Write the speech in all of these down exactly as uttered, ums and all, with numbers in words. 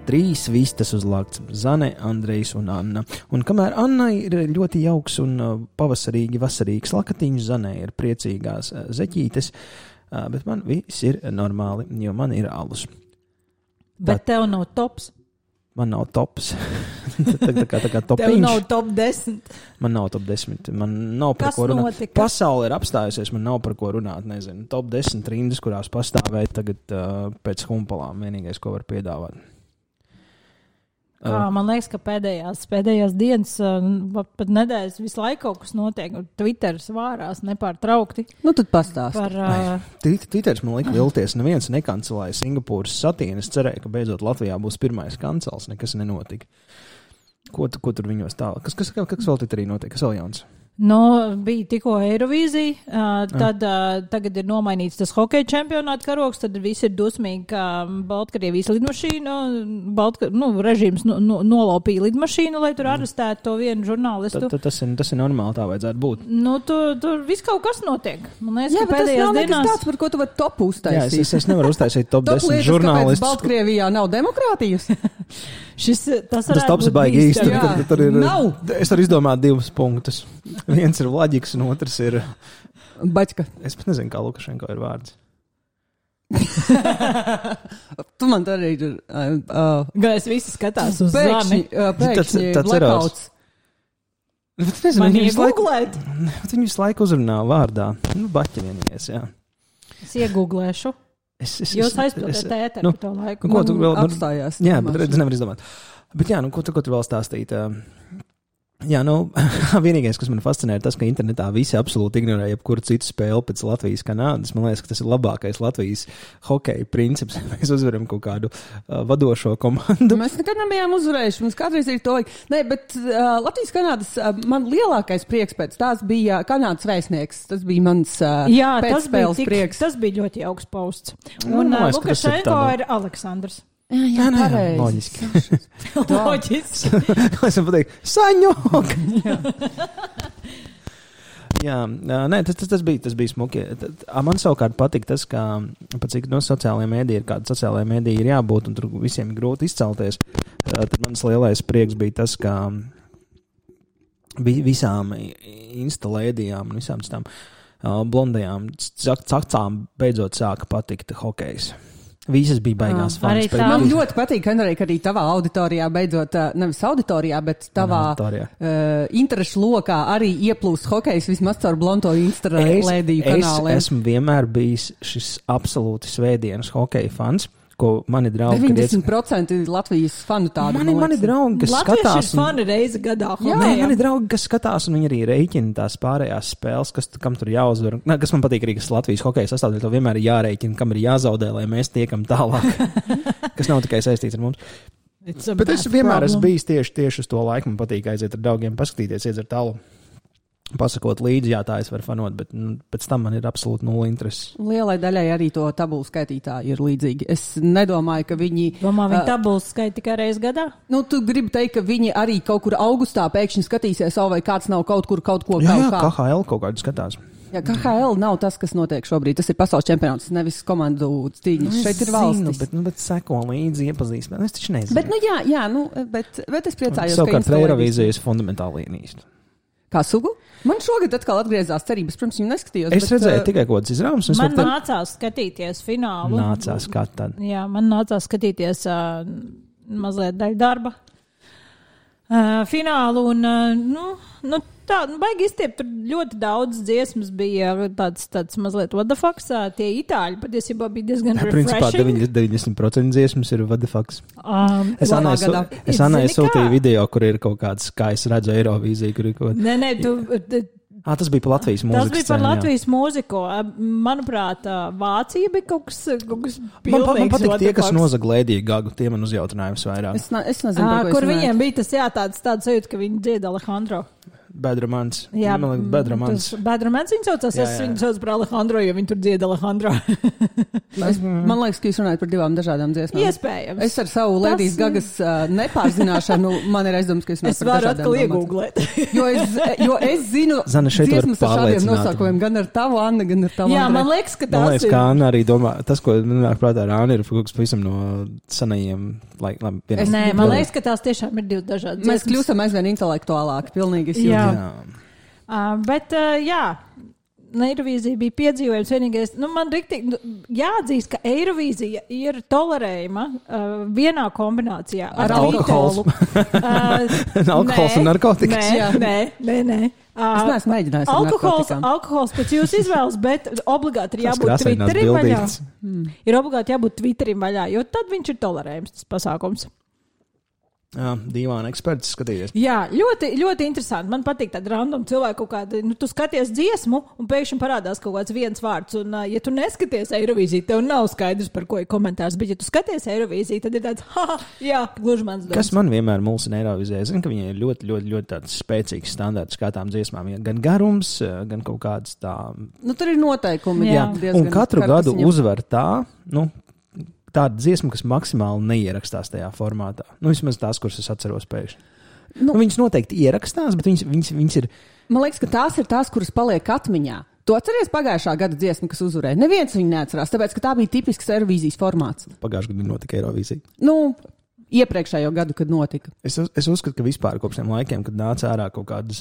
trīs vistas uzlākts – Zane, Andrejs un Anna. Un kamēr Anna ir ļoti jauks un pavasarīgi, vasarīgs lakatiņš, Zane ir priecīgās zeķītes, bet man viss ir normāli, jo man ir alus. Bet tā, tev nav tops? Man nav tops. tā, tā kā, tā kā topiņš. Tev nav top desmit? Man nav top desmit. Man nav par Kas ko runāt. Notika? Pasaule ir apstājusies, man nav par ko runāt. Nezinu, top desmit rindas, kurās pastāvēt tagad uh, pēc humpalām. Vienīgais, ko var piedāvāt. Kā, man liekas, ka pēdējās, pēdējās dienas, pat nedēļas visu laiku kaut kas notiek. Twitteris vārās nepārtraukti. Nu, tad pastāst. Par, uh... Twitteris man lika vilties. Neviens nekancelēja Singapūras satīnu. Es cerēju, ka beidzot Latvijā būs pirmais kancels. Nekas nenotika. Ko, ko tur viņos tālāk? Kas, kas, kas vēl Twitterī notiek? Kas vēl jauns? Nu, bija tikko Eirovīzija, uh, tad uh, tagad ir nomainīts tas hokeja čempionāta karogs, tad visi ir dusmīgi, ka Baltkrievijas lidmašīna, Baltka, nu, režīms no, no, nolaupīja lidmašīnu, lai tur arestētu to vienu žurnālistu. T, t, tas, ir, tas ir normāli, tā vajadzētu būt. Nu, tur, tur viss kaut kas notiek. Man liekas, jā, ka pēdējās dienās... Jā, bet tas nav dienās... tāds, par ko tu vari topu uztaisīt. Jā, es, es, es nevaru uztaisīt top top desmit lietas, žurnālistus. Kāpēc Baltkrievijā nav demokrātijas? Šis, tas tas tops ir baigi īsti. Jā, tur, tur ir, nav. Es varu izdomāt divus punktus. Viens ir Vlaģiks un otrs ir... Baķka. Es pat nezinu, kā Lukašenko ir vārds. Tu man arī ir... Uh, uh, Gais visi skatās uz pēkšņi, zemi. uh, pēkšņi blackouts. Bet nezinu, Man viņu visu laiku, iegooglēt. viņu visu laiku uzrunā vārdā. Nu, Baķi vienīgais, jā. Es iegooglēšu. Es, es, Jūs es- aizpildāt es- ēteru nu, par to laiku. nu, ko tu vēl... nu, Apstājās. Jā, bet redz, nevar izdomāt. Bet jā, nu, ko tu, ko tu vēl stāstīt? Uh, Jā, nu, vienīgais, kas man fascinē, ir tas, ka internetā visi absolūti ignorē jebkuru citu spēli pēc Latvijas Kanādas. Man liekas, ka tas ir labākais Latvijas hokeja princips. Mēs uzvaram kaut kādu uh, vadošo komandu. Mēs nekad nebijām uzvarējuši. Mums kādreiz ir to vajag. Nē, bet uh, Latvijas Kanādas uh, man lielākais prieks pēc tās bija Kanādas vēstnieks. Tas bija mans uh, Jā, tas bija, pēcspēles tik, prieks. tas bija ļoti jauks pausts. Nu, Un man uh, liekas, ka tas ir Lukašenko tāda- ir Aleksandrs. Jā, jā, Jā, pareizi. loģiski. Loģiski. Es varu pateikt, saņok! Jā, nē, tas, tas, tas bija, tas bija smuki. Man savukārt patīk tas, ka, pat cik no sociālajiem mēdījiem, ir kāda sociālajā mēdīja ir jābūt, un tur visiem ir grūti izcelties. Tad mans lielais prieks bija tas, ka visām instalēdijām un visām tām blondajām cakcām beidzot sāka patikt hokejs. Visas bija baigās Ah, fans. arī tā. Man ļoti patīk, Henrij, ka arī tavā auditorijā beidzot, uh, nevis auditorijā, bet tavā Auditorijā. uh, interešu lokā arī ieplūst hokejs vismaz caur blonto instalēdiju kanāliem. Es esmu vienmēr bijis šis absolūti svētdienas hokeja fans, ko mani draugi... kad deviņdesmit procenti Latvijas fanu tādu. Mani, mani draugi, kas Latvieši skatās... ir fani reizi gadā. Jā, hokejam. mani draugi, kas skatās, un viņi arī rēķina tās pārējās spēles, kas, kam tur jāuzvar. Nē, kas man patīk arī, kas Latvijas hokeja sastāvdaļa, to vienmēr ir jārēķina, kam ir jāzaudē, lai mēs tiekam tālāk. Kas nav tikai saistīts ar mums. Bet es vienmēr esmu bijis tieši, tieši uz to laiku. Man patīk aiziet ar draugiem, paskatīties, iedzert talu. Pasakot līdzi, jā, tā es varu fanot, bet nu, pēc tam man ir absolūti nulle interesi. Lielai daļai arī to tabulu skaitītāji ir līdzīgi. Es nedomāju, ka viņi... Domā, viņi uh, tabulas skaita tikai reizi gadā? Nu, tu gribi teikt, ka viņi arī kaut kur augustā pēkšņi skatīsies, vai kāds nav kaut kur kaut ko Jā, kaut jā, kā. K H L kaut kādu skatās. Jā, K H L nav tas, kas notiek šobrīd. Tas ir pasaules čempionāts, nevis komandu cīņas. Šeit ir valstis. Zinu, bet, nu, bet seko līdzi iepazīst. Es taču nezinu. Bet, nu jā, jā, nu, bet, bet es priecājos, ka savukārt instalēju Eirovīzijas fundamentāli ienīst. Kā sugu? Man šogad atkal atgriezās cerības, pirms viņu neskatījos. Es bet, redzēju uh, tikai kaut kādas izrāmas. Man nācās skatīties finālu. Nācās kā tad. Jā, man nācās skatīties uh, mazliet daļu darba uh, finālu. Un, uh, nu, nu, tā, nu, baigi izstiept, tur ļoti daudz dziesmas bija tāds, tāds mazliet what the fuck. Tie itāļi patiesībā bija diezgan Principā refreshing. deviņdesmit procenti dziesmas ir what the fucks. Um, Es Labā Annai gadā. su- es Annai Zini sūtīju kā? video, kur ir kaut kāds, kā es redzu Eirovīziju, kur ir kaut kāds. Nē, nē, tu... Ah, tas bija par Latvijas mūziku. Tas bija par Latvijas mūziku. Manuprāt, Vācija bija kaut kas, kaut kas Man, pa- man pilnīgs patīk what tie, the kas fucks. nozaga lēdīgu gagu, tie man uzjautinājums vairāk. Es, ne, es nezinu, Ā, par ko kur es viņiem runāju. bija tas, jā, tāds, tāds sajūta, ka viņi dzied Alejandro. Bad Romance. Jā, Man liekas, Bad Romance. tas Bad Romance viņu saucās, Jā, es jā. viņu saucu par Alejandro, jo viņi tur dzied Alejandro. Es, man liekas, ka jūs runājat par divām dažādām dziesmām. Iespējams. Es ar savu Lēdijas Tas- Gagas uh, nepārzināšanu, man ir aizdoms, ka es Es varu atkal iegūglēt. Jo es, jo es zinu Zana, šeit var dziesmas ar šādiem pārliecināt. nosaukumiem, gan ar tavu, Anna, gan ar tavu Jā, Andrei. man liekas, ka Man tas liekas, ir. kā Anna arī domā, tas, ko man nāk prātā ar Annu, ir kaut kas pavisam no senajiem, lai, labi, vienam. Es- Nē, man liekas, ka tās tiešām ir divas dažādas Mēs dziesmas. kļūstam aizvien intelektuālāki, pilnīgi. Es Jā. jūtu. Jā. Uh, bet, uh, jā, Eirovīzija bija piedzīvojums vienīgais. Nu, man riktīgi nu, jāatzīst, ka Eirovīzija ir tolerējama uh, vienā kombinācijā ar, Ar alkoholu. Uh, Alkohols un narkotikas. Nē, Jā. nē, nē. nē. Uh, Es neesmu mēģinājis ar Alkohols, narkotikām. alkohols pēc jūsu izvēles, bet obligāti ir Tas jābūt krāsainās Twitterim vaļā. bildītes. Mm. Ir obligāti jābūt Twitterim vaļā, jo tad viņš ir tolerējams, tas pasākums. Jā, dīvāna eksperts skatīties. Jā, ļoti, ļoti interesanti. Man patīk tāda random cilvēka kaut kāda. Nu, tu skaties dziesmu, un pēkšņi parādās kaut kāds viens vārds. Un, uh, ja tu neskaties Eirovīziju, tev nav skaidrs, par ko ir komentārs. Bet, ja tu skaties Eirovīziju, tad ir tāds, ha, jā, gluži mans domas. Kas man vienmēr mulsina Eirovīzijā? Es zinu, ka viņai ir ļoti, ļoti, ļoti tāds spēcīgs standarts kā tām dziesmām. Gan garums, gan kaut kāds tā. Nu, tur ir noteikumi. Jā. diezgan Un katru gadu karkas viņam. uzvar tā, nu, tāda dziesma, kas maksimāli neierakstās tajā formātā. Nu, vismaz tās, kuras es atceros pēkšņi. Nu, Nu, nu, viņas noteikti ierakstās, bet viņas, viņas, viņas ir. Man liekas, ka tās ir tās, kuras paliek atmiņā. Tu atceries pagājušā gada dziesmu, kas uzvarēja? Neviens viņu neatcerās, tāpēc, ka tā bija tipisks Eirovīzijas formāts. Pagājušajā gadā notika Eirovīzija. Nu, iepriekšējo gadu, kad notika. Es, uz- es uzskatu, ka vispār kopš tiem laikiem, kad nāca ārā kaut kādas.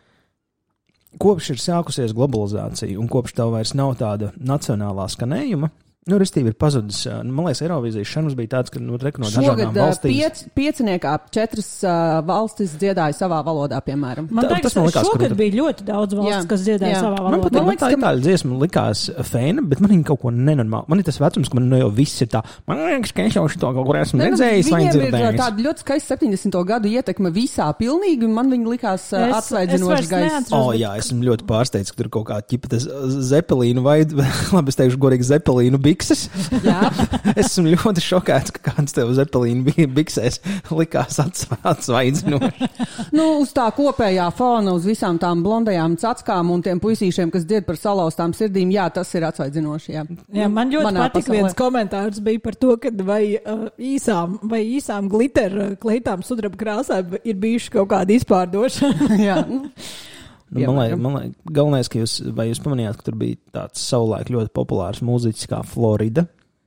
Kopš ir sākusies globalizācija un kopš tev vairs nav tāda nacionālā skanējuma. Nu, restīvi ir pazudis. Nu, man liekas, Eirovīzijas šanas bija tāds, ka nu, rek no dažādām Šogad ā, valstīm. piec, pieciniekā četras uh, valstis dziedāja savā valodā, piemēram. Man Tā- liekas, tas man likās šogad krūti. bija ļoti daudz valsts, Jā, kas dziedāja jā. savā Man valodā. patīk, man liekas, tā ka- itāļu dziesma likās fēna, bet man viņa kaut ko nenormāli. Man ir tas vecums, ka man nu jau viss ir tā. Man liekas, ka es jau šo kaut kur esmu Ne, nu, redzējis vai viņiem ir dzirdējis. tāda ļoti skaista septiņdesmito gadu ietekme visā pilnīgi, un man viņa likās uh, Es- es atsvaidzinoši vairs gaisa. neatceros. O, jā, esmu ļoti pārsteigts, ka tur kaut kā ķipa tas zepelīnu vai, labi, es teikšu, gorīgi zepelīnu bikses. Jā, Es esmu ļoti šokēts, ka kāds tev zepelīnu bija biksēs likās atsva- atsvaidzinoši. nu, uz tā kopējā fona, uz visām tām blondajām cackām un tiem puisīšiem, kas dzied par salauztām sirdīm, jā, tas ir atsvaidzinoši. Jā, Jā, man ļoti Manā patīk pasaulē. viens komentārs bija par to, ka vai uh, īsām, vai īsām glitera kleitām sudraba krāsā ir bijuši kaut kādi izpārdošana. jā. Nu, Nu, man liekas, man liekas, galvenais, ka jūs, vai jūs pamanījāt, ka tur bija tāds savulaik ļoti populārs mūziķis kā Florida,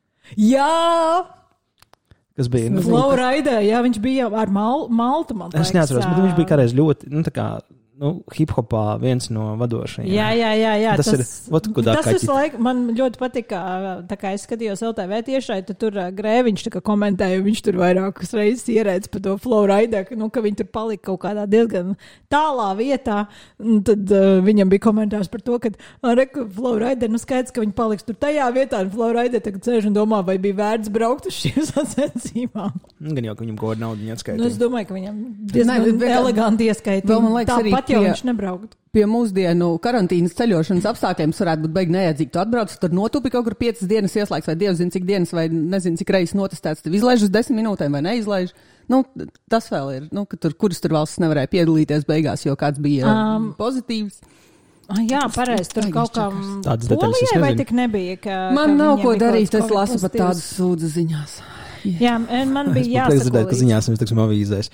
Jā, kas bija. Nu, Flowrider, jā, viņš bija ar Mal Maltu, man liekas. es neatceros, bet viņš bija ā, kādreiz ļoti, nu, tā kā, nu, hip-hopā viens no vadošajiem. Jā, jā, jā, jā. Tas ir, ot, ko dā tas visu kaķi. laiku man ļoti patīk, kā, tā kā es skatījos L T V tiešai, tad tur ā, Grēviņš tā kā komentēja, viņš tur vairākas reizes ierēdz par to Flowrider, ka, nu, ka viņi tur palika kaut kādā diezgan tālā vietā, un tad uh, viņam bija komentārs par to, ka, reku, Flowrider, nu skaidrs, ka viņi paliks tur tajā vietā, un Flowrider tagad sēž un domā, vai bija vērts braukt uz šīm sacensībām. Gan jau, ka viņam kaut kāda nauda Nu, es atskaitīja. domāju, ka viņam diezgan bet- bet- eleganti ieskaitīja. vēl man liekas arī Tāpat jau pie- viņš nebraukt. Pie mūsdienu karantīnas ceļošanas apstākļiem tas varētu būt beig neiedzīgi. Tu atbrauc, tur notupi kaut kur piecas dienas ieslēgts, vai dievs zina, cik dienas, vai nezinu, cik reizes notestēts. Tev izlaiž uz desmit minūtēm vai neizlaiž. Nu, tas vēl ir, nu, ka tur, kuras tur valsts nevarēja piedalīties beigās, jo kāds bija um, pozitīvs. Ah, jā, pareizi. Tur Baigi kaut kā izčakars. Tādas detaļas es Polijai vai nezinu. tik nebija? Ka, Man ka nav viņiem ko bija kaut darīt, kāds es lasu pat pozitīvs. tādas sūdzu ziņās. Jā, un man bija Es priecājos, ka jāsaka, ziņās mēs tiksim avīzēs.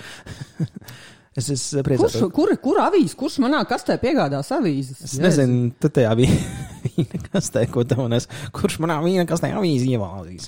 es esmu Kurš, priecājos. kur, kur avīzes, kurš manā kastē piegādās avīzes? Es nezinu, tu tajā bija vīna kastē, ko tev nes. Kurš manā vīna kastē avīzi ievāzīs?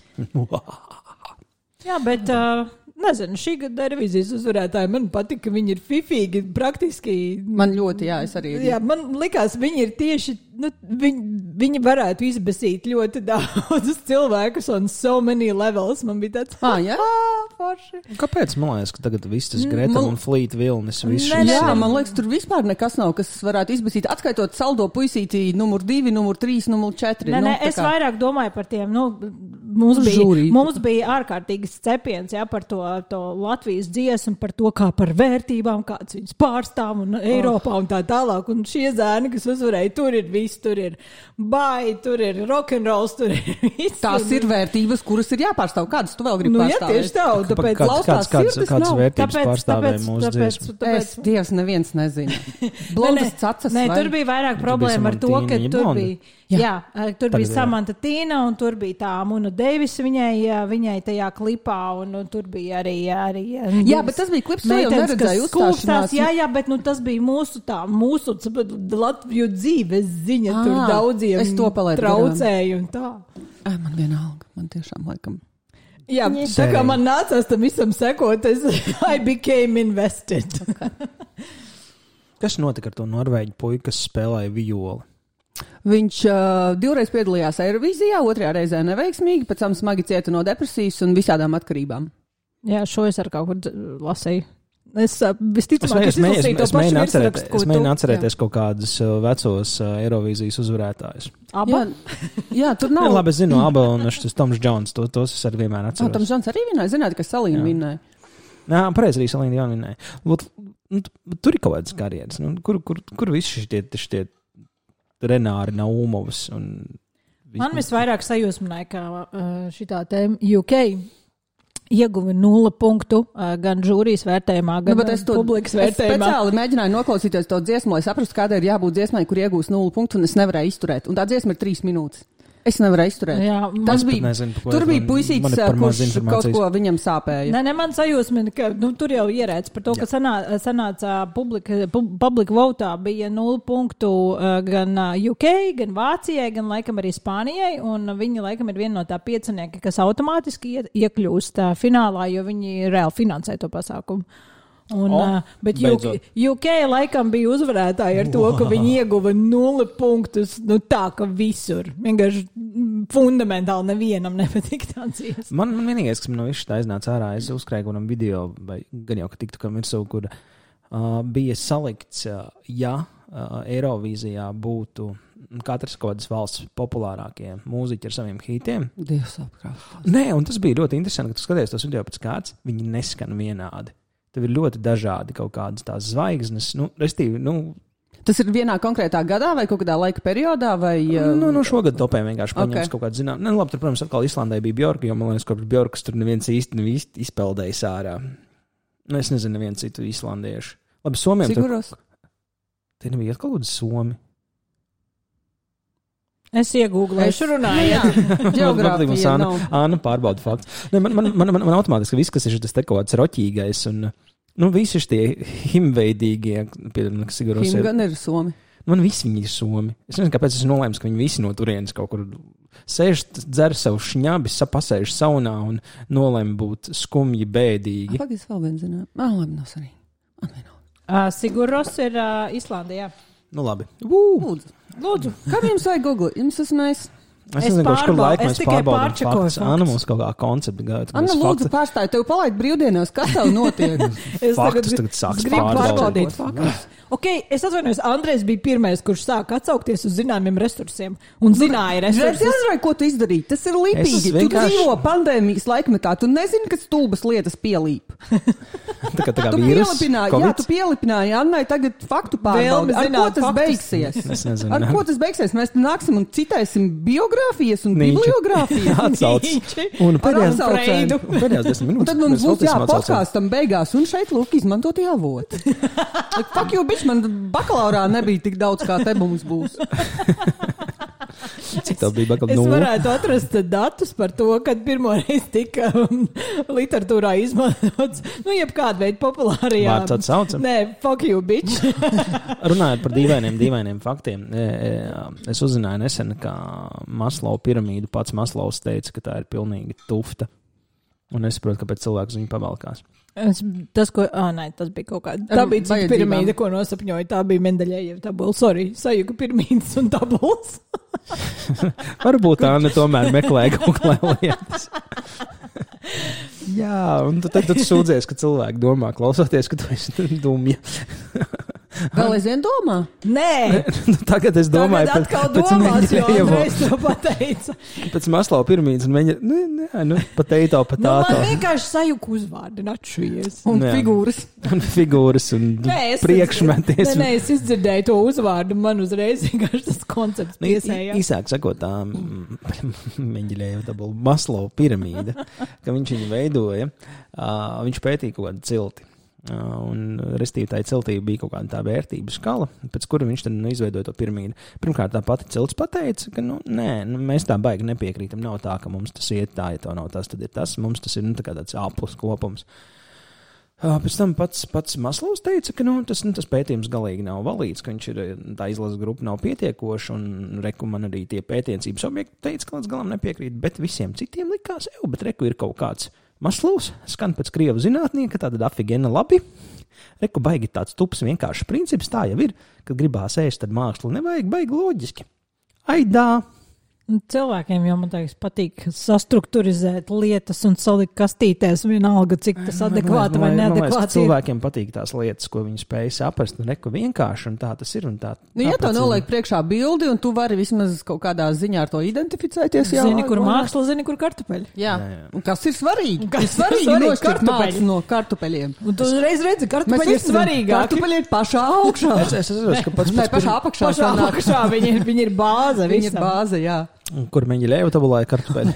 jā, bet uh, nezinu, šī gada revizijas uzvarētāji man patika, ka viņi ir fifīgi, praktiski. Man ļoti, jā, es arī. Jā, man likās, viņi ir tieši, nu, viņi, viņi varētu izbesīt ļoti daudzus cilvēkus on so many levels. Man bija tāds, Ah, jā? ah, forši. Kāpēc man liekas, ka tagad viss tas Greta Man- un Flīta vilnis, viss Nē, šis nē, Jā, ir- man liekas, tur vispār nekas nav, kas varētu izbasīt. Atskaitot saldo puisītī numur divi, numur trīs, numur četri. Nē, nu, nē, tā es kā- vairāk domāju par tiem nu, mums, bija, Žūrīt. mums bija ārkārtīgi cepiens jā, par to, to Latvijas dziesmu, par to, kā par vērtībām, kāds viņas pārstāv un Eiropā un tā tālāk. Un šie zēni, kas uzvarēja, tur ir viss, tur ir bai, tur ir rock'n'rolls, tur ir viss. Tās ir vērtības, kuras ir jāpārstāv. Kādas tu vēl gribi nu, jā, pārstāvēt? tieši tā. Tāpēc Kāds, laustās kāds, sirds kāds nav. vērtības Tāpēc- pārstāvēja tāpēc- mūsu tāpēc- dziesmu? tāpēc- Es, Dievs, neviens nezina. Nē, Blondas cacas nē, vai? tur bija vairāk Tur problēma bija ar to, ka Samantīna tur Blonda. bija, Jā. jā, jā, tur Tagad bija jā. Samanta Tīna un tur bija tā Muna Deivis viņai, viņai tajā klipā un, un tur bija arī, arī Jā, bet tas bija klips, to jau meitenes, neredzēju kas uzstāšanās. skūpstās. Jā, jā, bet nu, tas bija mūsu tā, mūsu Latviju dzīves ziņa, tur Ā, daudziem es to palaidu traucēju un tā. Ai, man vienalga, man tiešām laikam. Jā, tā kā man nācās tam visam sekot, es I became invested. Kas notika ar to norvēģu puiku, kas spēlēja violi? Viņš uh, divreiz piedalījās Eirovīzijā, otrajā reizē neveiksmīgi, pēc tam smagi cieta no depresijas un visādām atkarībām. Jā, šo es ar kaut kur dz- lasīju. Es uh, visticamāk, Es es mēģinu izlasīju to pašu atcerēt, virsrakstu, es ko mēģinu tu. atcerēties kaut kādus uh, vecos uh, Eirovīzijas uzvarētājus. Aba? Jā, jā, tur Jā, nav. labi, es zinu, Abel un šis Toms Džons, to, tos es arī vienmēr Oh, Toms atceros. Džons arī vinnēja, zināt, ka Salīna Jā. vinnēja. Jā, pareizi arī Salīna Jāna vinnēja. Lut, nu, t- Tur ir kaut kādas karjeras. Nu, kur, kur, kur visi šitie, šitie Renāri Naumovs un... Man visvairāk sajūsmināja, ka uh, šitā tēma U K ieguva nulle punktu uh, gan žūrijas vērtējumā, gan Nu, bet es to publikas es vērtējumā. speciāli mēģināju noklausīties to dziesmu, lai saprastu, kādai ir jābūt dziesmai, kur iegūst nulli punktu, un es nevarēju izturēt. Un tā dziesma ir trīs minūtes. Es nevarēju izturēt. Jā, Tas Es pat bija, nezinu, par ko tur es- bija man- puisītis, man ir par maz kurš kaut informācijas. ko viņam sāpēja. Nē, ne, man sajūsmina, ka nu, tur jau ierēdz par to, ka sanā, sanāca publika, pu- public votā bija nulle punktu uh, gan uh, U K, gan Vācijai, gan laikam arī Spānijai, un viņi laikam ir viena no tā piecinieki, kas automātiski iet, iekļūst uh, finālā, jo viņi reāli finansē to pasākumu. Un, O, uh, bet U K, beidzot. U K laikam bija uzvarētāji ar to, ka viņi ieguva nulli punktus, nu tā, ka visur. Vienkārši mm, fundamentāli nevienam nepatīk tā dziesma. Man, man vienīgais, kas man no viss tā iznāca ārā, es uzkrāju kādam video, vai gan jau, ka tiktu kam virsū, kur uh, bija salikts, uh, ja uh, Eirovīzijā būtu katras kaut kādas valsts populārākie mūziķi ar saviem hitiem. Dievs apkrāt. Nē, un tas bija ļoti interesanti, ka tu skaties tos video pēc kārtas, viņi neskan vienādi. Tev ir ļoti dažādi kaut kādas tās zvaigznes, nu, restīvi, nu, Tas ir vienā konkrētā gadā vai kaut kādā laika periodā? Vai, uh, nu, nu šogad topēm vienkārši paņems Okay. kaut kādu zinām. Ne, labi, tur, protams, atkal Islandē bija Bjorka, jo, man liekas, kopš Bjorkas tur neviens īsti nav īsti izpeldējis ārā. Nu, es nezinu nevienu citu islandiešu. Labi, Somiem tur... Siguros? Tie nebija atkal kādi Somi. Es iegūlēšu, runāju. Geogrāfija Āna, nav. Āna pārbauda faktus. Ne, man, man, man, man, man automātiski viss, kas ir tas te kaut kāds roķīgais un, nu, visi šie himveidīgie, piemēram, kas Siguros Him ir. gan ir Somi. Man visi viņi ir Somi. Es nezinu, kāpēc es nolēmu, ka viņi visi no turienes kaut kur sēž, dzer savu šņabi, sapasēž saunā un nolēmu būt skumji, bēdīgi. Pagaid, es vēl vienu zinu. Ah, labi, nav svarīgi. Man vienalga. Uh, Siguros ir uh, Islandijā. Nu, labi. Lūdzu. Lūdzu. Kā jums vajag Google? Jums tas mēs. Es Es nezinu, kurš kur pārbaudu- laiku es mēs tikai pārbaudām pārčekoju faktus. faktus. Anna mums kaut kā koncepti gāja. Anna, lūdzu, pārstāj, tev palaid brīvdienās, kas tev notiek? Es Faktus tagad sāks es gribu pārbaudīt. pārbaudīt faktus. Ok, es atvainojos, Andrejs bija pirmais, kurš sāka atsaukties uz zināmiem resursiem un zināja Redz, resursus. Andrej, ko tu izdarīji? Tas ir lipīgi. Es Tu vienkārši- dzīvo pandēmijas laikmetā. Tu nezini, ka stulbas lietas pielīp. Tā kā, tā kā Tu vīrus, pielipināji, jā, Covid. tu pielipināji Annai tagad faktu pārbaudi. Vēlme Ar ko zināt tas faktus. beigsies? Es nezinu. Ar ko tas beigsies? Mēs nāksim un citēsim biogrāfijas un Nīči. bibliogrāfijas. Atsauc. Nīči. Un Ar pēdējās, atsaucēju. un pēdējās desmit Un minūtes. tad mums mēs būs veltīsim jā, atsaucēm. podkāstam beigās, un šeit lūk izmantot jāvot. Like, fuck you, bitch, man bakalaurā nebija tik daudz, kā te mums būs. Cik tev bija bakal Es nulle? varētu atrast datus par to, kad pirmo reizi tika um, literatūrā izmantots, nu, jebkāda veida populārajā. Vārds atsaucam. Nē, fuck you, bitch. Runājot par dīvainiem, dīvainiem faktiem, e, e, es uzzināju nesen, ka Maslow piramīdu pats Maslows teica, ka tā ir pilnīgi tufta. Un es saprotu, kāpēc cilvēks viņu pavalkās. Es, tas, ko, ah, nē, tas bija kaut kāda. Tā Ar bija cita vajadzībām. piramīda, ko nosapņoja. Tā bija Mendeļēja tabula. Sorry, sajuka piramīdas un tabulas. Varbūt tā ne tomēr meklē Google lietas. Jā, un tu tad tu sūdzies, ka cilvēki domā, klausoties, ka tu esi dumja. Vēl aizvien domā? Nē, Tagad es domāju, tagad atkal domās, jo Menģelēvo, Andrejs to pateica. pēc Maslow piramīdas un viņa, nu, nē, nu, potato, Nu, potato. man vienkārši sajuku uzvārdi atšujies. Un Jā. figūras. Un figūras un Nē, es priekšmeties. Nē, nē, es izdzirdēju to uzvārdu, man uzreiz vienkārši tas koncepts Nu, í- piesējās. Īsāk sakot, tā Menģelēvo dabula Maslow piramīda, ka viņš viņu veidoja, uh, viņš pētīja kaut kādu cilti. Uh, un, restīvi, tā ciltī bija kaut kāda tā vērtību skala, pēc kura viņš tad nu, izveidoja to piramīdu. Pirmkārt, tā pati cilts pateica, ka, nu, nē, nu, mēs tā baigi nepiekrītam. Nav tā, ka mums tas iet tā, ja to nav tas, tad ir tas. Mums tas ir, nu, tā kā tāds aplis kopums. Uh, pēc tam pats, pats Maslovs teica, ka, nu, tas, nu, tas pētījums galīgi nav valīds, ka viņš ir, tā izlases grupa nav pietiekoša, un reku man arī tie pētniecības objekti teica, ka līdz galam nepiekrīt, bet visiem citiem likās, jau, bet reku ir kaut kāds Maslovs, skan pēc krievu zinātnieka, tātad afigena labi. Reku baigi tāds tups vienkāršs princips, tā jau ir, kad gribās ēst, tad mākslu nevajag, baigi loģiski. Aidā! Cilvēkiem jau, man liekas, patīk sastrukturizēt lietas un salikt kastītēs vienalga, cik tas adekvāti vai neadekvāti ir. Cilvēkiem patīk tās lietas, ko viņi spēj saprast, un reku vienkārši, un tā tas ir, un tā. Nu, ja tev noliek priekšā bildi, un tu vari vismaz kaut kādā ziņā ar to identificēties, jā. Zini, kur māksla, zini, kur kartupeļi. Jā, Jā, jā. un kas ir svarīgi? Kas ir svarīgi ir svarīgi? nošķirt Kartupeļi. mākslu no kartupeļiem. Un tu uzreiz redzi, kartupeļi ir iesim- svarīgāki. Kartupeļi ir pašā augšā. Es, es atceros, ka pats, Nē, pats pašā apakšā. Pašā sanāk. apakšā viņi, ir- viņi ir bāze Viņa ir visam. bāze, jā. kur Menģelēvo tabulāja kartupeļi.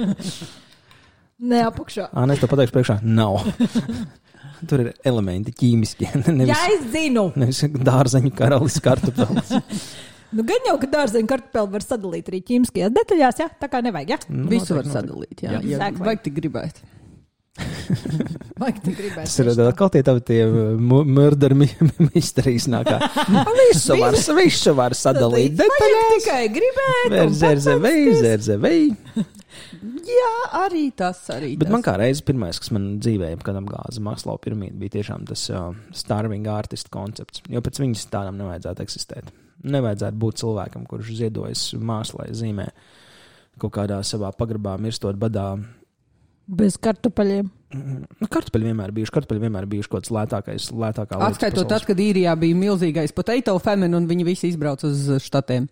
Ne apakšā. Ā, es to pateikšu priekšā. Nav. Tur ir elementi ķīmiski. Nevis, Jā, es zinu. nevis dārzeņu karalis kartupelis. Nu, gan jau, ka dārzeņu kartupeli var sadalīt arī ķīmiskajās detaļās, jā, tā kā nevajag, jā. Nu, Visu var noteikti, noteikti. sadalīt, jā. Jā. jā. Exactly. Vajag tik gribēt. Vajag tik gribēt. Tas ir atkal tie tavi tie mu- murder mi- misterijas nākā. Visu var, visu var sadalīt Vajag detaļās. tikai gribēt. un Verzērzevei, pats zerzevei. Jā, arī tas, arī Bet tas. man kā reiz pirmais, kas man dzīvē, kad apgāza Maslow piramīdu, bija tiešām tas uh, starving artist koncepts. Jo pēc viņas tādam nevajadzētu eksistēt. Nevajadzētu būt cilvēkam, kurš ziedojas mākslā, zīmē kaut kādā savā pagrabā, mirstot badā. Bez kartupeļiem. Nu, kartupeļi vienmēr bijuši, kartupeļi vienmēr bijuši kaut kāds lētākais, lētākā lietas Atskaitot tad, pasaules. kad īrijā bija milzīgais potato famine un viņi visi izbrauca uz štatiem.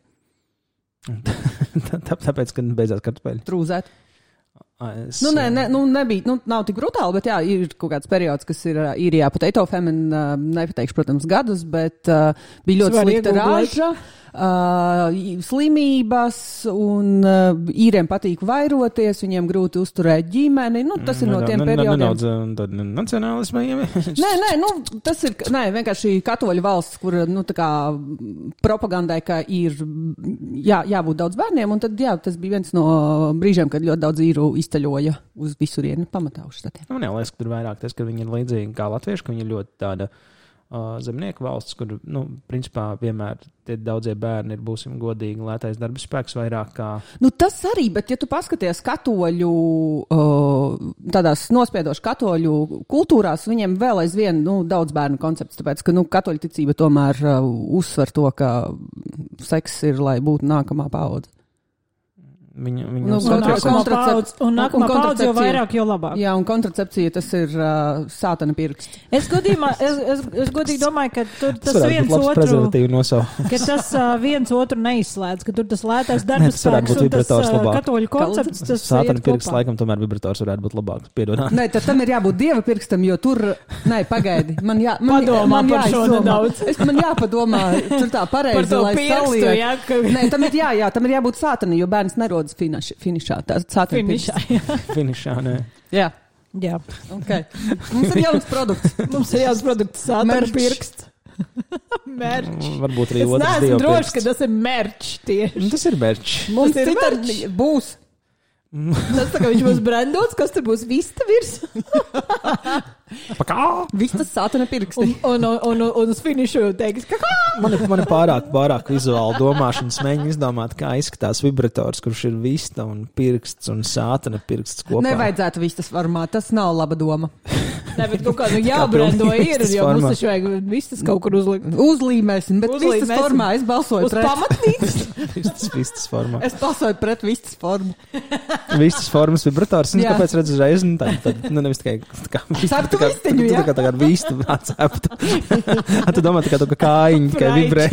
Tā, tāpēc, kad beidzās kartupeļi. Trūzēt. Ā, Es, Nu, nē, nē, nu, nebija, nu, nav tik brutāli, bet jā, ir kaut kāds periods, kas ir ā, īrijā potato famine, ā, nepateikšu, protams, gadus, bet uh, bija ļoti Svar slikta iegūglēt. raža, uh, slimības, un uh, īriem patīk vairoties, viņiem grūti uzturēt ģimeni. Nu, tas ir no tiem periodiem. Nedaudz nacionālismiem. Nē, nē, nu, tas ir nē, vienkārši katoļu valsts, kur nu, tā kā propagandai, ka ir jā, jābūt daudz bērniem. Un tad, jā, tas bija viens no brīžiem, kad ļoti daudz īru izceļoja uz visurienu pamatā uz štatiem. Man liekas, ka tur vairāk tas, ka viņi ir līdzīgi kā latvieši, ka viņi ir ļoti tāda uh, zemnieku valsts, kur, nu, principā vienmēr tie daudzie bērni ir, būsim godīgi, lētais darba spēks vairāk kā. Nu, tas arī, bet ja tu paskaties katoļu, uh, tādās nospiedošu katoļu kultūrās, viņiem vēl aizvien nu, daudz bērnu koncepts, tāpēc, ka nu, katoļu ticība tomēr uh, uzsver to, ka seks ir, lai būtu nākamā paudze. Viņa, viņa Nu, Un kontra- nākamā kontracep- paudze, un nākamā un paudze jau kontracepcija. vairāk, jo labāk. Jā, un kontracepcija tas ir uh, sātana pirksts. Es godījumā, es, es, es godīgi domāju, ka tur tas varētu viens būt labs otru, prezervatīvu nosaukt. ka tas uh, viens otru neizslēdz, ka tur tas lētais darba tas varētu spēks būt un tas vibrators uh, labāk. katoļu koncepts, tas Sātana iet pirksts kopā. laikam tomēr vibrators varētu būt labāks. Piedodāt. Nē, tad tam ir jābūt dieva pirkstam, jo tur, nē, pagaidi, man, jā, man, Padomā man par šo jāizdomā. nedaudz. Es, man jāpadomā, tur tā Par pareizi, to lai pirkstu, saliek. jā, ka Nē, tam ir, jā, jā, tam ir jābūt sātani, jo bērns nerodas finiš, finišā. Tā ir sātana finišā. pirksts. Finišā, nē. Jā, Jā, ok. Mums ir jauns produkts. mums ir jauns produkts sātana Merč. pirksts. Merč. Varbūt arī Es otrs neesmu dieva droši, ka pirksts. tas ir merč tieši. Nu, Tas ir mērķis. Mums ir citādi merč. būs. Tas tā kā viņš būs brandots, kas tur būs vista virs. Pakā! Viss tas sātana pirksti. Un, un, un, un, un uz finišu teiks, ka kā? Man ir, man ir pārāk, pārāk vizuāli domāšanas mēģina izdomāt, kā izskatās vibrators, kurš ir vista un pirksts un sātana pirksts kopā. Nevajadzētu viss tas formā, tas nav laba doma. Nē, bet kaut kā nu jābrendo ir, jo mums taču vajag vistas kaut kur uzlikt. Uzlīmēsim, bet Uzlīmēsim. vistas formā es balsoju Uz pret. pamatnīcas. Vistas, vistas formā. Es balsoju pret vistas formu. Vistas formas vibrators, un Jā. kāpēc redzu uzreiz, nu tā, tad, nu nevis tikai tā kā vista, Ceptu tā kā- vistiņu, jā. tā kā tā kā vistu atceptu. Tu domā, tā kā tā kā kājiņa, tikai vibrē.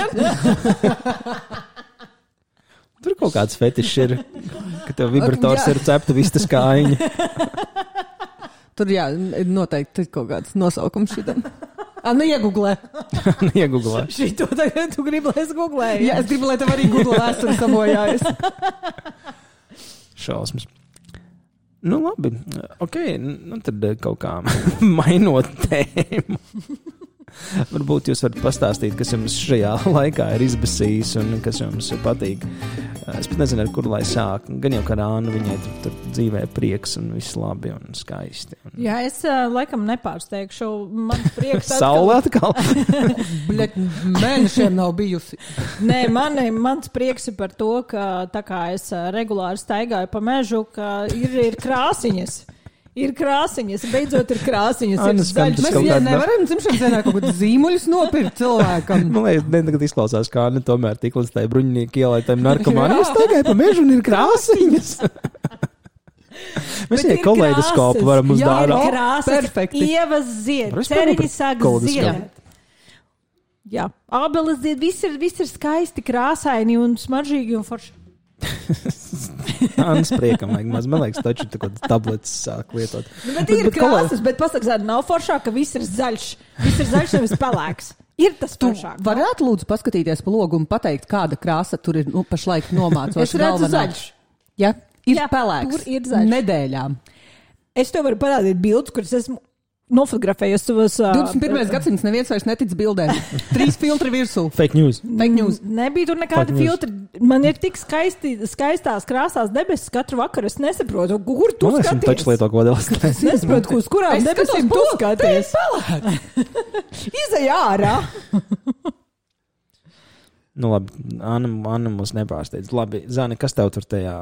Tur kaut kāds fetišs ir, ka tev vibrators Jā. ir ceptu vistas kājiņa. Tur jā, noteikti ir kaut kāds nosaukums šitam. Ah, nu iegooglē. Iegooglē. Šito tagad tu gribi, lai es googlēju. Jā, es gribu, lai tev arī Google vēsturi sabojājas. Šausmas. Nu, labi. Ok, nu tad kaut kā mainot tēmu. Varbūt jūs varat pastāstīt, kas jums šajā laikā ir izbasījis un kas jums patīk. Es pat nezinu, ar kur lai sāk. Gan jau kā Rāna, viņai tur, tur dzīvē prieks un viss labi un skaisti. Un... Jā, es uh, laikam nepārsteigšu. Man prieks Saule atkal. Bļet, mēnešiem nav bijusi. Nē, mani, mans prieks ir par to, ka tā kā es uh, regulāri staigāju pa mežu, ka ir, ir krāsiņas. Ir krāsiņas, beidzot ir krāsiņas. Ai, Ir nu, skan, zaļš. tas Mēs kaut ja kāda- nevaram dzimšanas dienā kaut kādus zīmuļus nopirkt cilvēkam. Man liekas, ne, tagad izklausās, kā ne tomēr tik līdz tai bruņinieki ielai tam narkomānam. Es staigāju pa mežu un ir krāsiņas. Mēs Bet viņai ir kaleidoskopu krāsas. varam Jā, uzdārāt. ir krāsas, Perfekti. ievas zied, Var es ceriņi padomāt par sāk kaleidoskopu? ziedēt. Jā, abeles zied, viss ir, viss ir skaisti, krāsaini un smaržīgi un forši. Annas priekam vajag maz. Man liekas, taču tā kaut tabletes sāk lietot. Nu, bet ir krāsas, bet pasaka, Zēna, nav foršāk, ka viss ir zaļš. Viss ir zaļš, nevis pelēks. Ir tas Tu foršāk. varētu lūdzu paskatīties pa logu un pateikt, kāda krāsa tur ir nu, pašlaik nomācoša. Es redzu zaļš. Ja? Ir Jā, pelēks. tur ir zaļš. Nedēļām. Es tev varu parādīt bildes, kuras esmu nofotografējis savos. ā, divdesmit pirmais gadsimts neviens vairs netic bildēm. Trīs filtri virsū. Fake news. Fake news. Nebija tur nekāda Fake news. filtra. Man ir tik skaisti, skaistās krāsās debesis katru vakaru. Es nesaprotu, kur tu Man liekas, viņi taču skaties. lieto kaut kādā listē. Es nesaprotu, uz kurām Es debesīm skatos tu pa- skaties. Izej ārā. Nu, labi, Anna, Anna mums nepārsteidz. Labi, Zani, kas tev tur tajā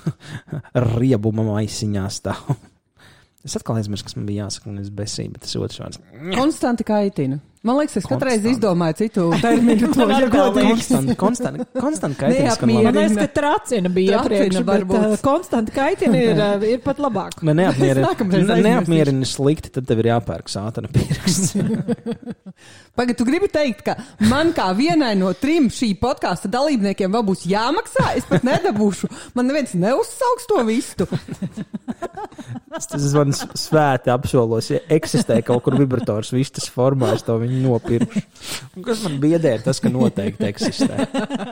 riebuma maisiņā stāv? Es atkal aizmirsu, kas man bija jāsaka, un es besīju, bet tas otrs vārds. Konstanti kaitina. Man liekas, es katreiz Konstanti. izdomāju citu terminu. To Man ja atkal godīgi. Konstanti, konstanti, konstanti kaitins, ka Neapmierina. Man man liekas, ka tracina bija Tracina iepriekš, bet varbūt. uh, konstanti kaitina ir, uh, ir pat labāk. Man neapmierina, Nākamreiz ne- aizmirsīšu. neapmierina slikti, tad tev ir jāpērk sātana pirksts. Pagad, tu gribi teikt, ka man kā vienai no trim šī podkāsta dalībniekiem vēl būs jāmaksā? Es pat nedabūšu. Man neviens neuzsauks to vistu. Tas man svēti apsolos, ja eksistē kaut kur vibrators vistas formā, es to viņu nopirkšu. Un kas man biedē, ir tas, ka noteikti eksistē.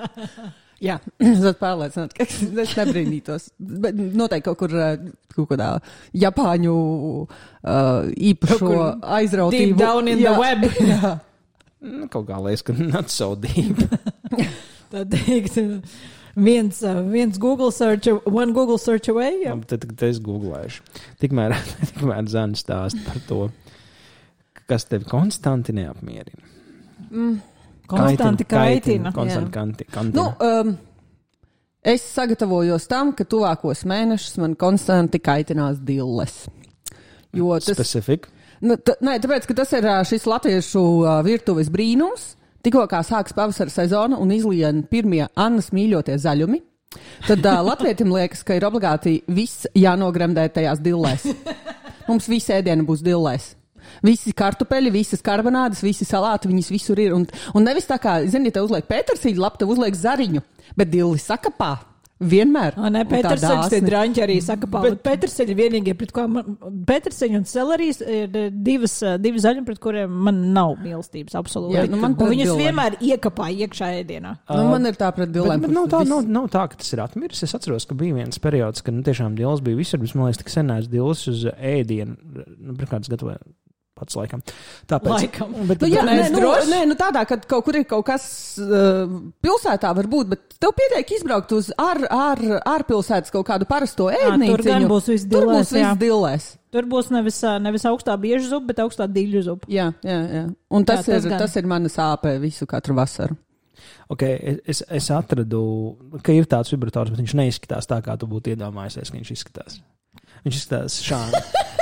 Jā, es esmu pārliecināta, ka es nebrīnītos. Bet noteikti kaut kur uh, kaut kādā Japāņu uh, īpašo Kaut aizrautību. deep down in the web. Jā. Nu, kaut kā liekas, ka not so deep. Tā teikt, viens, uh, viens Google search, one Google search away. Jā. Labi, Tad, tad es googlēšu. Tikmēr, tikmēr Zana stāsta par to, kas tevi konstanti neapmierina. Mm. Konstanti kaitina. Konstanti kanti, kantina. Nu, um, es sagatavojos tam, ka tuvākos mēnešus man konstanti kaitinās dilles. Jo tas, Specifik. nu, t, nē, tāpēc, ka tas ir ā, šis latviešu ā, virtuves brīnums. Tikko kā sāks pavasara sezona un izlien pirmie Annas mīļotie zaļumi, tad uh, latvietim liekas, ka ir obligāti viss jānogremdē tajās dillēs. Mums visi ēdieni būs dillēs. Visi kartupeļi, visas karbonādes, visi salāti, viņas visur ir. Un, un nevis tā kā, zini, ja te uzliek pētersīļu lapu, te uzliek zariņu, bet dilli sakapā vienmēr. O, nē, Un tā Peterseļs tie dāsni. draņķi arī saka, bet Peterseļi vienīgie, pret ko man, Peterseļi un selerijas ir divas, divi zaļumi, pret kuriem man nav mīlestības absolūti. Jā, nu man un pret viņus dillēm. vienmēr iekapā iekšā ēdienā. Nu, man ir tā pret Bet, dillēm. bet nav, tā, viss- nav, nav tā, ka tas ir atmiris. Es atceros, ka bija viens periods, kad nu, tiešām dīls bija visur. Bet, man liekas, tik senās dīls uz ēdienu. Nu, pirmkārt, es gatavoju pats laikam. Tāpēc, Laikam. Bet, Nu, jā, Tu nē, neesi nu, drošs? nē, nu tādā, kad kaut kur ir kaut kas uh, pilsētā var būt, bet tev pietiek izbraukt uz ār, ār, ārpilsētas kaut kādu parasto ēdnīciņu. tur gan būs viss Tur dillēs, būs viss jā. dillēs. Tur būs nevis, ā, nevis augstā bieža zupa, bet augstā dīļu zupa. Jā, jā, jā. Un tas, Jā, jā, tas tas, ir, gan. tas ir mana sāpē visu katru vasaru. okay, es, es atradu, ka ir tāds vibrators, bet viņš neizskatās tā, kā tu būtu iedomājies, ka viņš izskatās. Viņš izskatās šādi.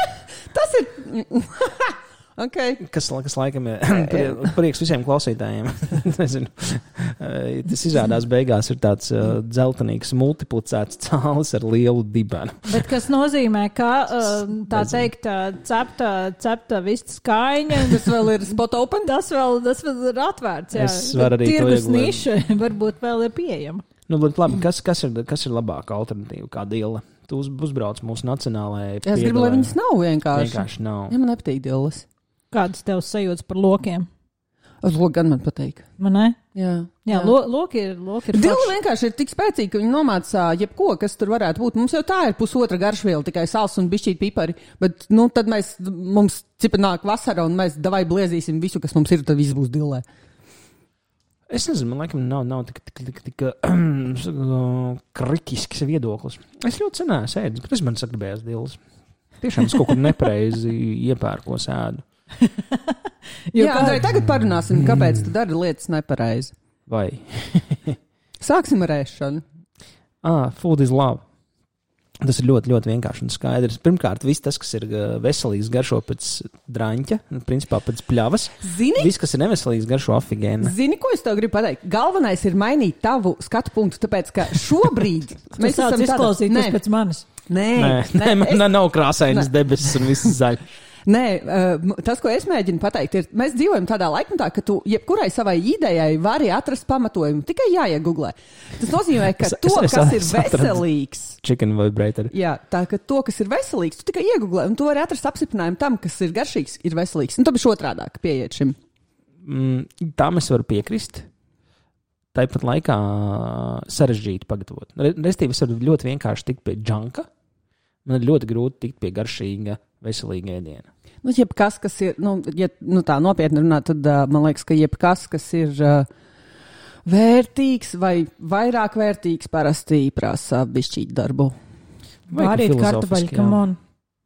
Tas ir... Okay. Kas, kas laikam ir prieks visiem klausītājiem. Nezinu. Tas izrādās beigās ir tāds uh, dzeltenīgs multiplicēts cālis ar lielu dibenu. Bet kas nozīmē, ka uh, tā teikt, cepta, cepta vistas kaiņa. Tas vēl ir spot open? Tas vēl, tas vēl ir atvērts, jā. Es varu arī tirgus to niša varbūt vēl ir pieejama. Nu, bet labi, kas, kas, ir, kas ir labāka alternatīva kā dila? Tu uz, uzbrauc mūsu nacionālajai piedalē. Es gribu, lai viņas nav vienkārši. Vienkārši nav. Ja man nepatīk dilas. Kādas tev sajūtas par lokiem? Uz loku gan man patīk. Man ne? Jā. Jā, jā. Lo, loki ir, loki ir Dila forši. vienkārši ir tik spēcīga, ka viņi nomāca jebko, kas tur varētu būt. Mums jau tā ir pusotra garšviela, tikai sāls un bišķīt pipari. Bet, nu, tad mēs, mums cipa nāk vasara un mēs davai bliezīsim visu, kas mums ir, tad viss būs dilē. Es nezinu, man laikam nav, nav tik, tik, tik, tik uh, kritisks viedoklis. Es ļoti cenēju sēdus, bet es man sagribējās dilas. Tiešām es kaut kur nepareizi iepērkos ēdu. Jā, Andrej, tagad parunāsim, kāpēc tu dari lietas nepareizi. Vai? Sāksim ar ēšanu. Ah, food is love. Tas ir ļoti, ļoti vienkārši un skaidrs. Pirmkārt, viss tas, kas ir veselīgs, garšo pēc draņķa, principā pēc pļavas. Zini? Viss, kas ir neveselīgs, garšo afigēna. Zini, ko es tev gribu pateikt? Galvenais ir mainīt tavu skatu punktu, tāpēc, ka šobrīd mēs esam izklausīties tāda... pēc manis. Nē, nē, nē, man es... nav krāsainas debesis un viss zaļš. Nē, uh, tas, ko es mēģinu pateikt, ir, mēs dzīvojam tādā laikmetā, ka tu jebkurai savai idejai vari atrast pamatojumu. Tikai jāiegooglē. Tas nozīmē, ka es, to, es, es, kas es ir veselīgs, chicken vibrator. Jā, tā, ka to, kas ir veselīgs, tu tikai iegooglē, un tu vari atrast apstiprinājumu tam, kas ir garšīgs, ir veselīgs. Un to bija otrādāk pieiet šim. Mm, tam es varu piekrist. Tāpat laikā sarežģīti pagatavot. Restīvi, es varu ļoti vienkārši tikt pie džanka. Man ir ļoti grūti tikt pie garšīga, veselīga ēdiena. Nu, jebkas, kas ir, nu, ja nu, tā nopietni runā, tad uh, man liekas, ka jebkas, kas ir uh, vērtīgs vai vairāk vērtīgs, parasti prasa bišķīt darbu. Vārīt kartupeļi, come on.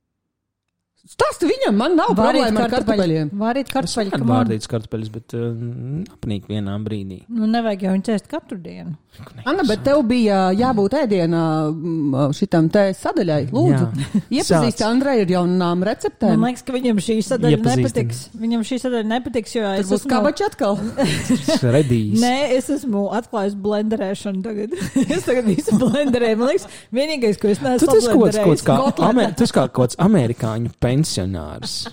Stāsti viņam, man nav problēma ar kartupeļiem. Vārīt kartupeļi, come on. Vārdīts kartupeļus, bet uh, apnīk vienā brīdī. Nu, nevajag jau viņu ķēst katru dienu. Anna, bet tev bija jābūt ēdienā šitam te sadaļai. Lūdzu, iepazīst Andreju ar jaunām receptēm. Man liekas, ka viņam šī sadaļa nepatiks. Viņam šī sadaļa nepatiks, jo Tur es būs esmu... kabači atkal. Redīs. Nē, es esmu atklājis blenderēšanu tagad. Es tagad visu blenderēju. Man liekas, vienīgais, ko es neesmu tu blenderējis. Tu esi kā kaut kāds amerikāņu pensionārs.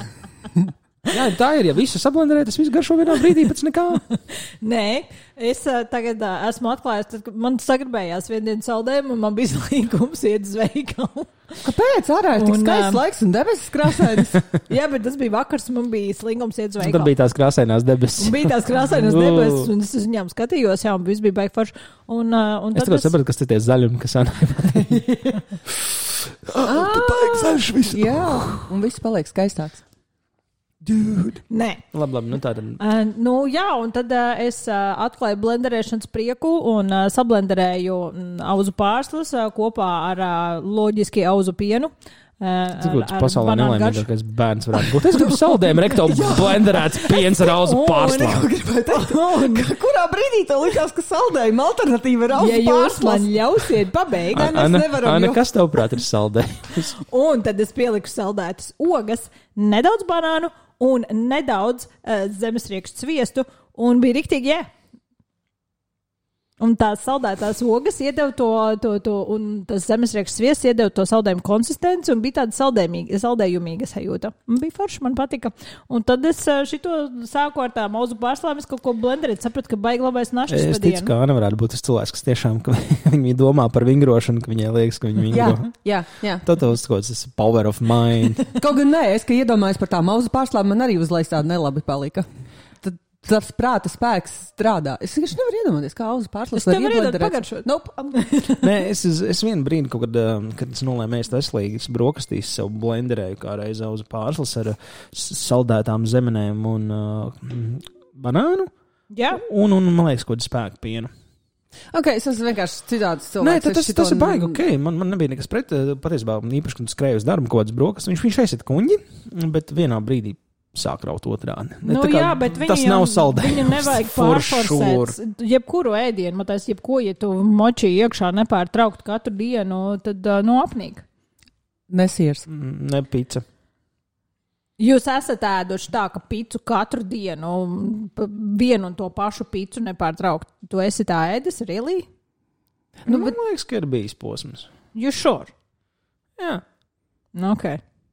Jā, tā ir, ja visu sablenderē, tas viss garšo vienā brīdī pēc nekā. Nē, es uh, tagad uh, esmu atklājis, tad, ka man sagribējās vienu saldējumu, un man bija slīgums iet uz veikalu. Kāpēc? Ārā ir tik Un, skaists laiks un debesis krāsainas. Jā, bet tas bija vakars, un man bija slīgums iet uz veikalu. Tad bija tās krāsainās debesis. Un bija tās krāsainas debesis, un es uz viņām skatījos, jā, un viss bija baigi forši. Un, uh, un es tikai sapratu, kas te tie zaļumi, kas Anai. Ah, tu paliek zaļš visu. Jā, un viss paliek skaistāks. Dude. Nē. Labi, labi, nu tā tad. Uh, nu jā, un tad uh, es uh, atklāju blenderēšanas prieku un uh, sablenderēju mm, auzu pārslas uh, kopā ar uh, loģiski auzu pienu. Uh, Cik būtu pasaulē nelaimīgākais bērns varētu būt? Es gribu saldējumu rekto blenderēts piens ar auzu pārslām. Kurā brīdī tev likās, ka saldējuma alternatīva ir auzu ja pārslas? Ja jūs man ļausiet pabeigt, Ana, Ana, nevaram, Ana jo... kas tev prāt ir saldējums? Un tad es pieliku saldētas ogas, nedaudz banānu un nedaudz uh, zemesriekstu sviestu, un bija riktīgi, jā. Un tās saldētās ogas iedeva to, to, to un tas zemesriekstu sviests iedeva to saldējumu konsistenci, un bija tāda saldējumīga sajūta. Un bija forši, man patika. Un tad es šito sāku ar tām auzu pārslām, es kaut ko blenderēt, sapratu, ka baigi labais našas es ticu, ka Ana varētu būt tas cilvēks, kas tiešām, ka viņi domā par vingrošanu, ka viņai liekas, ka viņi vingro. Jā, jā, jā. Tad tas kaut kas power of mind. Kaut gan nē, es, ka iedomājos par tām auzu pārslām, man arī uzlaist tāda nelabi palika. Tad tas prāta spēks strādā. Es vienkārši nevaru iedomāties, kā auzu pārslas var ieblenderēt. Nope. Nē, es, es vienu brīdi, kaut kad, kad es nolēmu ēst veselīgi, es brokastīs sev blenderēju kā reiz auzu pārslas ar saldētām zemenēm un uh, banānu. Jā. Un, un, man liekas, kaut kādu spēku pienu. Ok, es esmu vienkārši citāds cilvēks. Nē, tas, šito... tas ir baigi, ok. Man, man nebija nekas pret, patiesībā, īpaši, kad skrēju uz darbu kaut kādas brokastis, viņš, viņš aizsit kuņģi, bet vienā brīdī sāk raut otrādi. Ne, nu, jā, bet tas viņu, nav saldējums. Viņu nevajag pārforsēt. Jebkuru ēdienu, man tās jebko, ja tu močī iekšā nepārtraukt katru dienu, tad uh, no apnīk. Nesiers. Ne pica. Jūs esat ēduši tā, ka picu katru dienu, vienu un to pašu picu nepārtraukt. Tu esi tā ēdis, really? Nu, bet... Man liekas, ka ir bijis posms. You sure? Jā. Ok.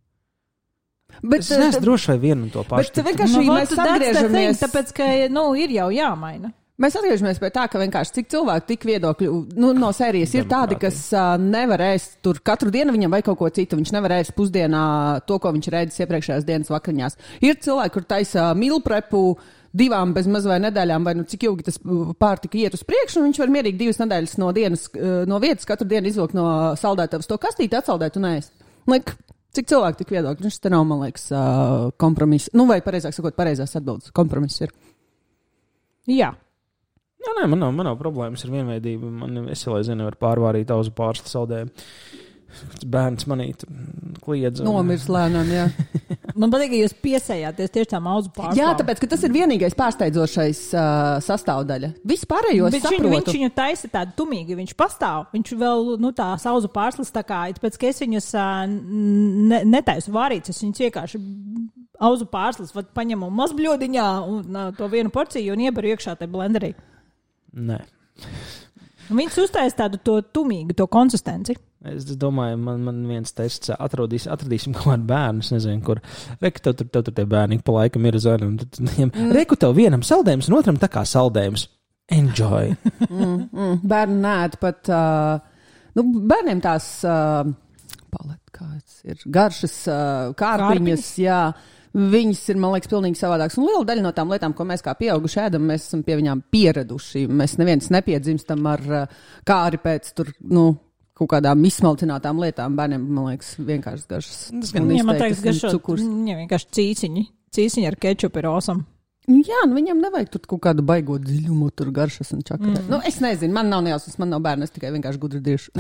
Bet, es neesmu droši vai vienu un to pašu. Bet vienkārši nu, mēs atgriežamies. Tāpēc, ka, nu, ir jau jāmaina. Mēs atgriežamies pie tā, ka vienkārši cik cilvēku, tik viedokļu, nu, no sērijas ir tādi, kas uh, nevar ēst tur katru dienu viņam vai kaut ko citu. Viņš nevar ēst pusdienā to, ko viņš ir ēdis iepriekšējās dienas vakariņās. Ir cilvēki, kur taisa meal prepu divām bez maz vai nedēļām, vai nu cik ilgi tas pārtika iet uz priekšu, un viņš var mierīgi divas nedēļas no dienas, no vietas katru dienu izvilkt no saldētavas to kastīti, atsaldēt un ēst. Liek, cik cilvēki, tik viedokļi. Viņš te nav, man liekas, uh, kompromiss. Nu, vai pareizāk sakot, pareizās atbildes. Kompromiss ir. Jā. Jā, nē, man nav, man nav problēmas ar vienveidību. Man, es jau aizvien nevaru pārvārīt auzu pārslu saldējumu. Bērns manī kliedz. Un... Nomirs lēnām, jā. Man patīk, ka jūs piesējāties tieši tām auzu pārslu. Jā, tāpēc, ka tas ir vienīgais pārsteidzošais uh, sastāvdaļa. Vispārējos Bet saprotu. Viņu, viņš viņu taisa tādu tumīgi, viņš pastāv. Viņš vēl, nu, tās auzu pārslas tā kā, tāpēc, ka es viņus uh, ne, netaisu vārīts, es viņus vienkārši auzu pārslas, vad paņemu mazbļodiņā un uh, to vienu porciju un iebaru iekšā te blenderī. Nē. Viņš uztais tādu to tumīgu, to konsistenci. Es domāju, man, man viens tests atrodīs, atradīsim kaut kādu bērnu, es nezinu, kur. Reku tev tur, tev tur tie bērni pa laikam ir zoni, un tad viņiem, mm. reku tev vienam saldējums, un otram tā kā saldējums. Enjoy. mm, mm. Bērni nēd pat, uh, nu, bērniem tās, uh, palet, kāds ir, garšas uh, kārpiņas, jā. Viņas ir, man liekas, pilnīgi savādākas. Un liela daļa no tām lietām, ko mēs kā pieauguši ēdam, mēs esam pie viņām pieraduši. Mēs neviens nepiedzimstam ar kā arī pēc tur, nu, kaut kādām izsmalcinātām lietām. Bērniem, man liekas, vienkārši garšas. Viņam, man liekas, garšot, viņam vienkārši cīciņi. Cīciņi ar kečupu ir awesome. Jā, nu viņam nevajag tur kaut kādu baigot dziļumu, tur garšas un čakarē. Mm. Nu, es nezinu, man nav nejausmas, man nav bērni, es tikai vienkārši gudri diršu.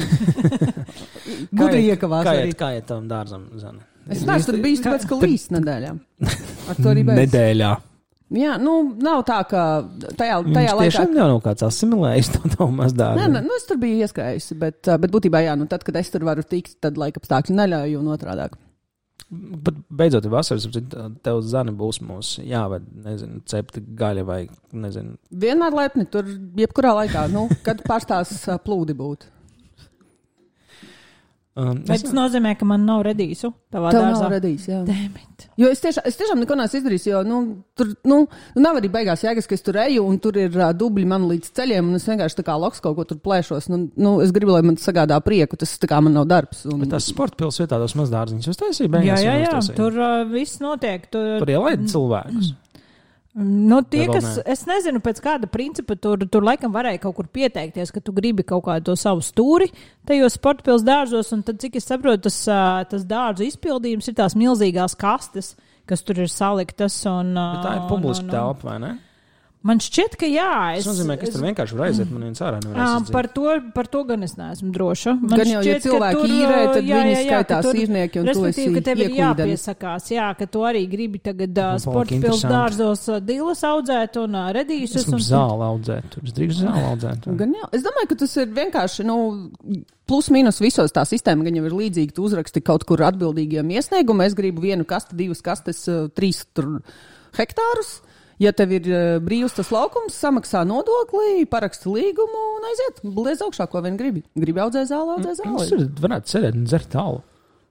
Gudri iekavās kā arī. Kā iet tavam dārzam, Zana? Es neesmu tur bijis tāpēc, ka līs nedēļām. Ar to arī beidz. Nedēļā. Jā, nu, nav tā, ka tajā, tajā Viņš laikā... Viņš tiešām jau nav kāds asimilējis to tavu mazdārzu. Nē, nē, nu es tur biju ieskrējusi, bet, bet būtībā jā, nu tad, kad es tur varu tikt, tad laikapstākļi neļauju un otrādāk. Bet beidzot ir vasaras, tev Zana būs mūs jāved, nezinu, cepta gaļa vai, nezinu. Vienmēr lepni, tur jebkurā laikā, nu, kad pārstās plūdi būt. Um, Bet tas nozīmē, ka man nav redīsu tavā Tev dārzā. nav redījis, jā. Dēmit. Jo es tiešām, es tiešām neko neesmu izdarījis, jo, nu, tur, nu, nav arī beigās jēgas, ka es tur eju un tur ir uh, dubļi man līdz ceļiem un es vienkārši tā kā loks kaut ko tur plēšos. Nu, nu, es gribu, lai man sagādā prieku, tas tā kā man nav darbs. Un... Bet tās sporta pils vietā tos mazdārziņus uztaisīja beigās? Jā, jā, jā, tur uh, viss notiek. Tur, tur ielaid cilvēkus. Nu, tie, Vēl kas, ne. es nezinu, pēc kāda principa tur, tur laikam varēja kaut kur pieteikties, ka tu gribi kaut kādu to savu stūri tajos sportpils dārzos, un tad, cik es saprotu, tas, tas dārzu izpildījums ir tās milzīgās kastes, kas tur ir saliktas. Un, Bet tā ir publiska telpa, vai ne? Man šķiet, ka jā. Es, tas nozīmē, ka es tur vienkārši varu aiziet, man viens ārā nevar aiziet. Par to, par to gan es neesmu droša. Man gan jau, šķiet, ja cilvēki tur, īrē, tad jā, viņi jā, jā, skaitās tur, īrnieki, un tu esi respektīvi, ka tev ir ieklīdeni. jāpiesakās, jā, ka tu arī gribi tagad uh, Nu, sportpils dārzos uh, dilas audzēt un uh, redīšus. Es gribu zāli audzēt, tur es drīkst zāli audzēt. Gan jā, es domāju, ka tas ir vienkārši, nu, plus mīnus visos tā sistēma, gan jau ir līdzīgi, tu uzraksti kaut kur atbildīgiem iesniegumiem, es gribu vienu kastu, divas kastes, uh, trīs tur hektārus. Ja tev ir uh, brīvs tas laukums, samaksā nodokli, paraksta līgumu un aiziet. Bliez augšā, ko vien gribi. Gribi audzēt zāli, audzēt zāli. Tas varētu sēdēt un dzert tālu.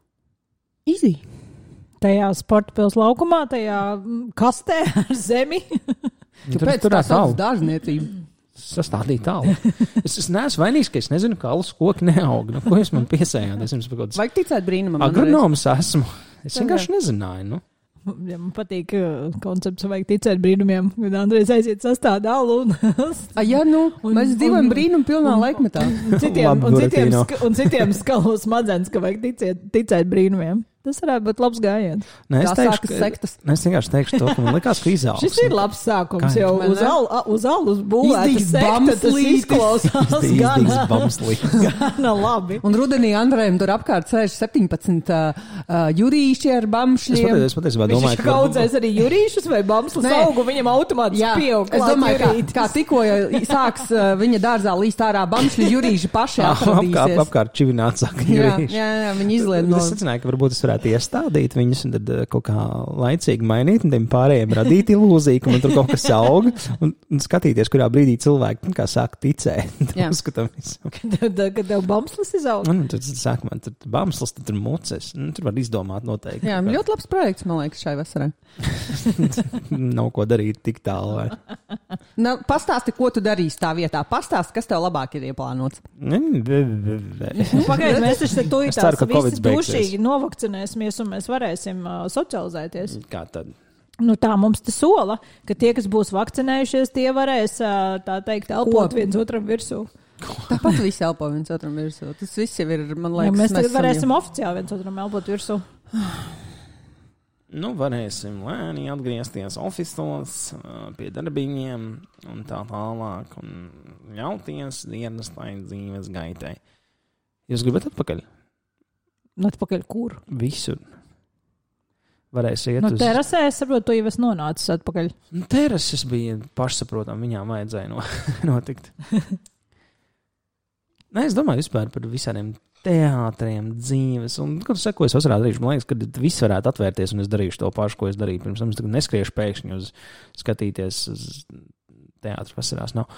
Easy. Tajā sportpils laukumā, tajā kastē ar zemi. Kāpēc tā sauc dārzniecību? Sastādīt tālu. Es, es neesmu vainīgs, ka es nezinu, kā alus koki neaug. Nu, ko jūs man piesējāt? Es jums kaut kāds... Vajag ticēt brīnumam. Agronoms esmu. Es vienkārši nezināju, nu. Ja man patīk uh, koncepts, vajag ticēt brīnumiem, kad Andrejs aiziet sastādā alu un... A, jā, nu, un, mēs dzīvojam brīnumu pilnā un, laikmetā. Un citiem, un citiem, sk un citiem skalo smadzenes, ka vajag ticēt, ticēt brīnumiem. Tas varētu būt labs gājiens. Nē, es, Tā teikšu, sākas ka, sektas. ne, es vienkārši teikšu to, ka man likās, ka izaugs. Šis ir labs sākums, Kā? jau uz, al, uz alus būvēta sekta, tas izklausās gana, gana labi. Un rudenī Andrejam tur apkārt sēž septiņpadsmit uh, jurīši ar bamšļiem. Es patiesībā domāju, ka... Kaudzēs arī jurīšus vai bamslas augu, viņam automātiski pieaug. Es domāju, kā, kā tikko sāks uh, viņa dārzā līst ārā bamšļi, jurīši paši atradīsies. Apkārt, apkārt čivināt saka jurīši. Jā, jā, jā, viņi izlied no... Es secināju, ka varbūt es varētu varētu iestādīt viņus un tad kaut kā laicīgi mainīt un tiem pārējiem radīt ilūziju, ka man tur kaut kas auga un, un skatīties, kurā brīdī cilvēki kā sāk ticēt. Uzskatām visu. Kad, kad tev bamslis izaug? Un tad sāk man tur bamslis, tad tur muces. Nu, tur var izdomāt noteikti. Jā, ļoti labs projekts, man liekas, šai vasarai. Nav ko darīt tik tālu. Vai? Nu, pastāsti, ko tu darīsi tā vietā. Pastāsti, kas tev labāk ir ieplānots. Pagaid, mēs taču tu ir tās visi dušīgi novakcinēsimies un mēs varēsim uh, socializēties. Kā tad? Nu tā mums te sola, ka tie, kas būs vakcinējušies, tie varēs, uh, tā teikt, elpot Ko? viens otram virsū. Tāpat visi elpo viens otram virsū. Tas viss jau ir, man liekas, ja mēs tagad esam varēsim jau... oficiāli viens otram elpot virsū. Nu, varēsim lēni atgriezties ofisos pie darbiem un tā tālāk un ļauties dienas tai dzīves gaitai. Jūs gribat atpakaļ? Atpakaļ kur? Visur. Varēs iet Nu, uz... terasē, es saprotu, tu jau esi nonācis atpakaļ. Nu, terases bija pašsaprotam, viņām vajadzēja no, notikt. Nē, es domāju vispār par visādiem teātriem, dzīves, un, kad es sekoju, es vasarā darīšu, man liekas, ka viss varētu atvērties, un es darīšu to pašu, ko es darīju pirms tam. Es tagad neskriešu pēkšņi uz skatīties uz teātru vasarās. Nav.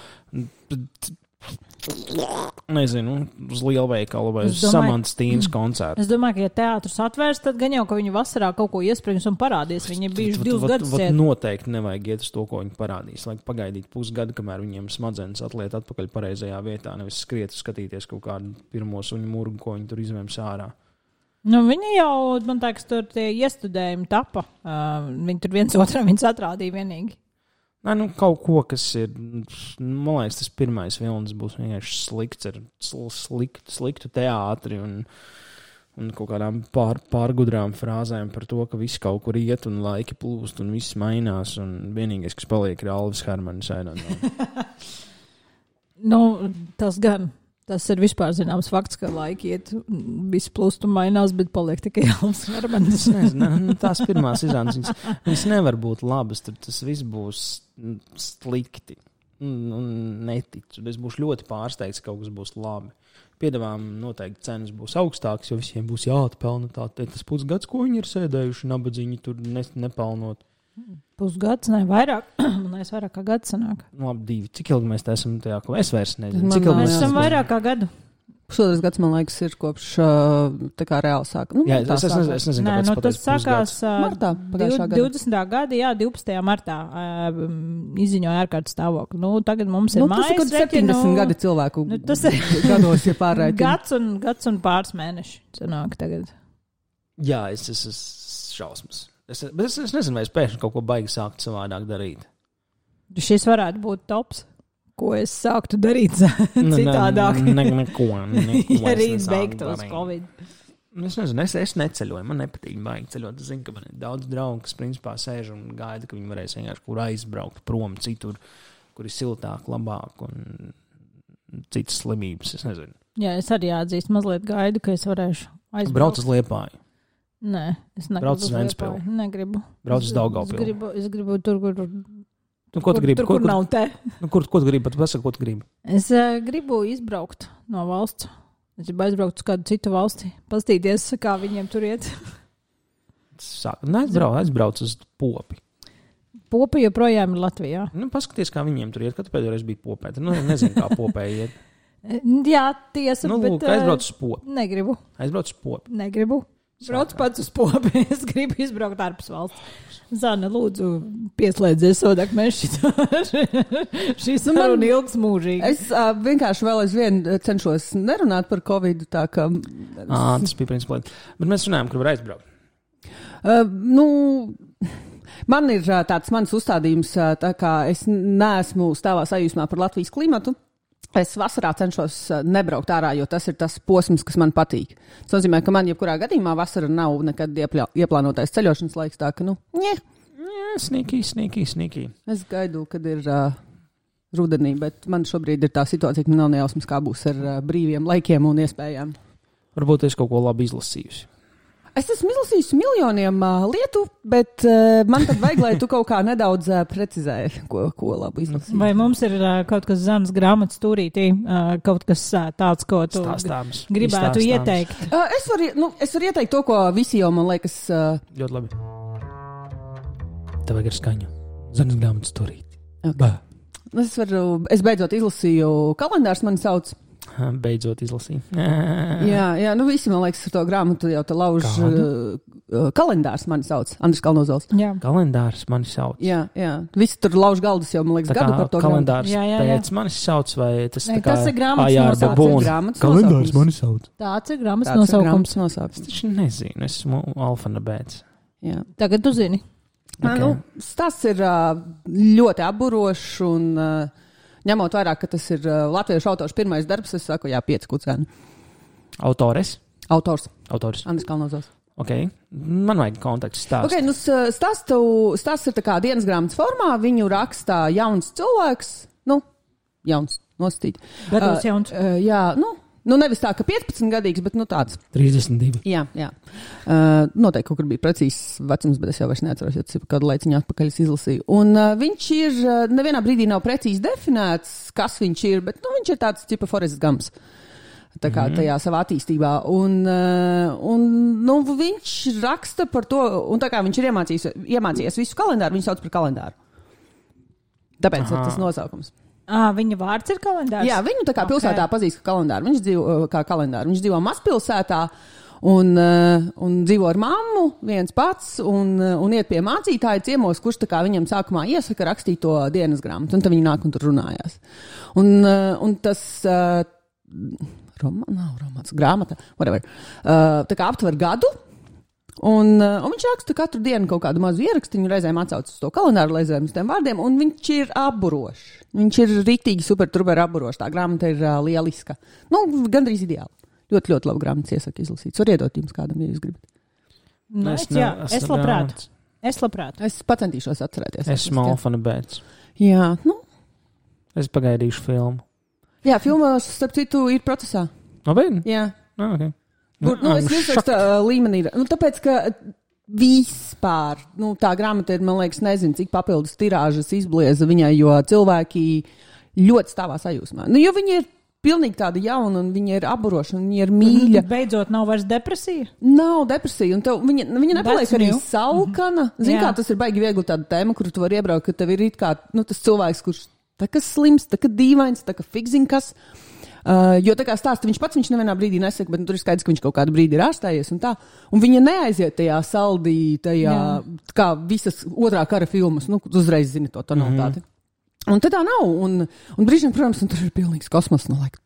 Nezinu, uz lielveikalu vai uz Samantas Tīnas koncertu. Es domāju, ka, ja teātris atvērs, tad gan jau, ka viņi vasarā kaut ko iesprings un parādīs. Viņi ir bijuši divus gadus ciet. Noteikti nevajag iet uz to, ko viņi parādīs. Lai pagaidīt pusgadu, kamēr viņiem smadzenes atliet atpakaļ pareizajā vietā, nevis skriet skatīties kaut kādu pirmo suņu murgu, ko viņi tur izvēms ārā. Nu, viņi jau, man liekas, tur tie iestudējumi tapa. Uh, viņi tur viens otram viņus atrādīja vienīgi. Nē, nu, kaut ko, kas ir, man liekas, tas pirmais vilnis būs vienkārši slikts ar sliktu, sliktu teātri un, un kaut kādām pār, pārgudrām frāzēm par to, ka viss kaut kur iet un laiki plūst un viss mainās un vienīgais, kas paliek, ir Alvis Hermanis. Nu, tas gan. Tas ir vispār zināms fakts, ka laiki iet, viss plūst un mainās, bet paliek tikai Alvis Hermanis. Nu, tās pirmās izrādes, viņas, viņas nevar būt labas, tad tas viss būs slikti. Un neticu. Es būšu ļoti pārsteigts, ka kaut kas būs labi. Piedāvām noteikti cenas būs augstākas, jo visiem būs jāatpelna tā. Tas pusgads, ko viņi ir sēdējuši, nabadzīņi tur ne, nepelnot. Pusgads, ne vairāk. Man liekas, vairāk kā gads sanāk. Labi, divi. Cik ilgi mēs te esam tajā, ko es vairs nezinu. Man Cik ilgi mēs esam vairāk kā gadu. Pusotras gads, man liekas, ir kopš tā kā reāli sāka. Nu, jā, es, es, es, es nezinu, Nē, kāpēc nu, pateicu tas sākās martā, pagājušā gada. divdesmitā gada, jā, divpadsmitajā martā uh, izziņoja ārkārtas stāvokli. Nu, tagad mums ir nu, mājas reķinu. septiņdesmit gadi cilvēku nu, tas ir gados, ja pārrēķina. gads, un, gads un pāris mēneši sanāk tagad. Jā, es esmu šausmas. Es, bet es, es nezinu, vai es pēkšņi kaut ko baigi sākt savādāk darīt. Šis varētu būt tops, ko es sāktu darīt citādāk. Ne, ne, neko, neko ja arī es beigtos darīt. Covid. Es nezinu, es, es neceļoju, man nepatīk baigi ceļot. Es zinu, ka man ir daudz draugu, kas principā sēž un gaida, ka viņi varēs vienkārši kur aizbraukt prom citur, kur ir siltāk, labāk un citas slimības. Es nezinu. Jā, es arī jāatzīst, mazliet gaidu, ka es varēšu aizbraukt. Brauc uz Liepāju. Nē, es negribu. Brauc uz Ventspili. Negribu. Brauc uz Daugavpili. Es gribu, es gribu tur, kur, nu, ko tu gribi? tur, kur, kur nav te. Nu, kur, ko tu gribi? Pat pasaka, ko tu gribi? Es uh, gribu izbraukt no valsts. Es gribu aizbraukt uz kādu citu valsti. Pastīties, kā viņiem tur iet. Sāk, ne, aizbrauc, aizbrauc uz Popi. Popa joprojām ir Latvijā. Nu, paskaties, kā viņiem tur iet. Kad tu pēdējais biji Popē? Nu, nezinu, kā Popē iet. Jā, tiesa, nu, bet... Lūk, aizbrauc uz Popi. Negribu. Aizbrauc uz Popi. Negribu. Brauc pats uz Popi. Es gribu izbraukt ārpus valsts. Zana, lūdzu, pieslēdzies sodak, mēs šī saruna ilgs mūžīgi. Es uh, vienkārši vēl aizvien cenšos nerunāt par Covid, tā ka... Ā, tas bija principā. Bet mēs runājam, kur var aizbraukt. Uh, nu, man ir uh, tāds mans uzstādījums, uh, tā kā es neesmu stāvā sajūsmā par Latvijas klimatu. Es vasarā cenšos nebraukt ārā, jo tas ir tas posms, kas man patīk. Tas nozīmē, ka man jebkurā gadījumā vasara nav nekad iepļā, ieplānotais ceļošanas laiks, tā ka, nu, ņē. Snikī, snikī, snikī. Es gaidu, kad ir uh, rudenī, bet man šobrīd ir tā situācija, ka man nav nejausmas, kā būs ar uh, brīviem laikiem un iespējām. Varbūt es kaut ko labi izlasījusi. Es esmu izlasījusi miljoniem uh, lietu, bet uh, man tad vajag, lai tu kaut kā nedaudz uh, precizēji, ko, ko labi izlasīji. Vai mums ir uh, kaut kas Zanas grāmatas stūrītī, uh, kaut kas uh, tāds, ko tu Stāstāms. gribētu Izstāstāms. ieteikt? Uh, es, varu, nu, es varu ieteikt to, ko visi jau, man liekas... Uh, Ļoti labi. Tev vajag ar skaņu. Zanas grāmatas turīt. okay. es, varu, es beidzot izlasīju kalendārs, mani sauc. Beidzot izlasīju. Jā, jā, nu visi, man liekas, ar to grāmatu jau te lauž. Uh, kalendārs mani sauc, Andris Kalnozols. Jā. Kalendārs mani sauc. Jā, jā. Visi tur lauž galdus jau, man liekas, Tā kā gadu par to kalendārs Jā, jā, jā. pēc manis sauc, vai tas Nē, tā kā... tas ir grāmatas Ā, jā, ar nosaukums. babūnu. Grāmatas Kalendārs nosaukums. mani sauc. Tāds ir grāmatas Tāds ir nosaukums. grāmatas nosaukums. Es taču nezinu, es esmu alfanabēts. Jā. Tagad tu zini. Okay. Nu, tas ir uh, ļoti aburošs un uh, ņemot vairāk, ka tas ir uh, latviešu autors pirmais darbs, es saku, jā, pieci kucēni. Autores? Autors. Autors. Andris Kalnozols. Ok. Man vajag kontekstu stāstu. Okay, nu, s- stāstu, stāsts ir tā kā dienas grāmatas formā, viņu rakstā jauns cilvēks, nu, jauns, nostīt. Gados jauns. Uh, jā, nu, nu, nevis tā, ka piecpadsmit gadīgs, bet, nu, tāds. trīsdesmit divi. Jā, jā. Uh, noteikti kaut kur bija precīzs vecums, bet es jau vairs neatceros, jo tas ir kādu laiciņu atpakaļ es izlasīju. Un uh, viņš ir, uh, nevienā brīdī nav precīzi definēts, kas viņš ir, bet, nu, viņš ir tāds tipa Forrest Gumps. Tā kā mm. tajā savā attīstībā. Un, uh, un nu, viņš raksta par to, un tā kā viņš ir iemācījies, iemācījies visu kalendāru, viņu sauc par kalendāru. Tāpēc Aha. ir tas nosaukums. À, viņa vārds ir kalendārs? Jā, viņu tā kā Ok. pilsētā pazīst kā kalendāru. Viņš dzīvo uh, kā kalendāru. Viņš dzīvo mazpilsētā un, uh, un dzīvo ar mammu viens pats un, uh, un iet pie mācītāja ciemos, kurš tā kā viņam sākumā iesaka rakstīt to dienas grāmatu. Un tad viņi nāk un tur runājās. Un, uh, un tas... Uh, Romā, nav romāns, grāmata, whatever. Uh, tā kā aptver gadu, un, uh, un viņš raksta katru dienu kaut kādu mazu ierakstiņu, reizēm atsaucas uz to kalendāru, reizēm uz tiem vārdiem, un viņš ir aburošs. Viņš ir riktīgi super truber aburošs. Tā grāmata ir uh, lieliska. Nu, gandrīz ideāli. Ļoti, ļoti labi grāmatas iesaku izlasīt. Var iedot jums kādam, ja jūs gribat. Nu, Es es, jā, ne- es esmu labprāt. grāmatas. Es labprāt. Es pacentīšos atcerēties. Esmu alfanabēts. Jā, nu, Es pagaidīšu filmu. jā, filma, starp citu, ir procesā. Nopietni? Jā. Ah, okay. Tur, nu, es I'm virsraksta uh, līmenī. Nu, tāpēc, ka vispār, nu, tā grāmata ir, man liekas, nezinu, cik papildus tirāžas izblieza viņai, jo cilvēki ļoti stāvā sajūsmā. Nu, jo viņi ir pilnīgi tādi jauni, un viņi ir aburoši, un viņi ir mīļa. Beidzot, nav vairs depresija. Nav depresija, un tev, viņa, viņa nepaliek That's arī new. salkana. Zini, Jā. kā tas ir baigi viegli tāda tēma, kuru tu vari iebraukt, ka tev ir it kā, nu, tas cilvēks, kurš tā kā slims, tā kā dīvains, tā kā fikzin kas. Uh, jo tā kā stāsta, viņš pats viņš nevienā brīdī nesaka, bet nu, tur ir skaidrs, ka viņš kaut kādu brīdi ir ārstējies un tā. Un viņa neaiziet tajā saldī, tajā, Jā. kā visas otrā kara filmas, nu, uzreiz zini to tonalitāti. Mm-hmm. Un tad tā nav, un, un brīžiem, protams, un tur ir pilnīgs kosmos, nu, laik.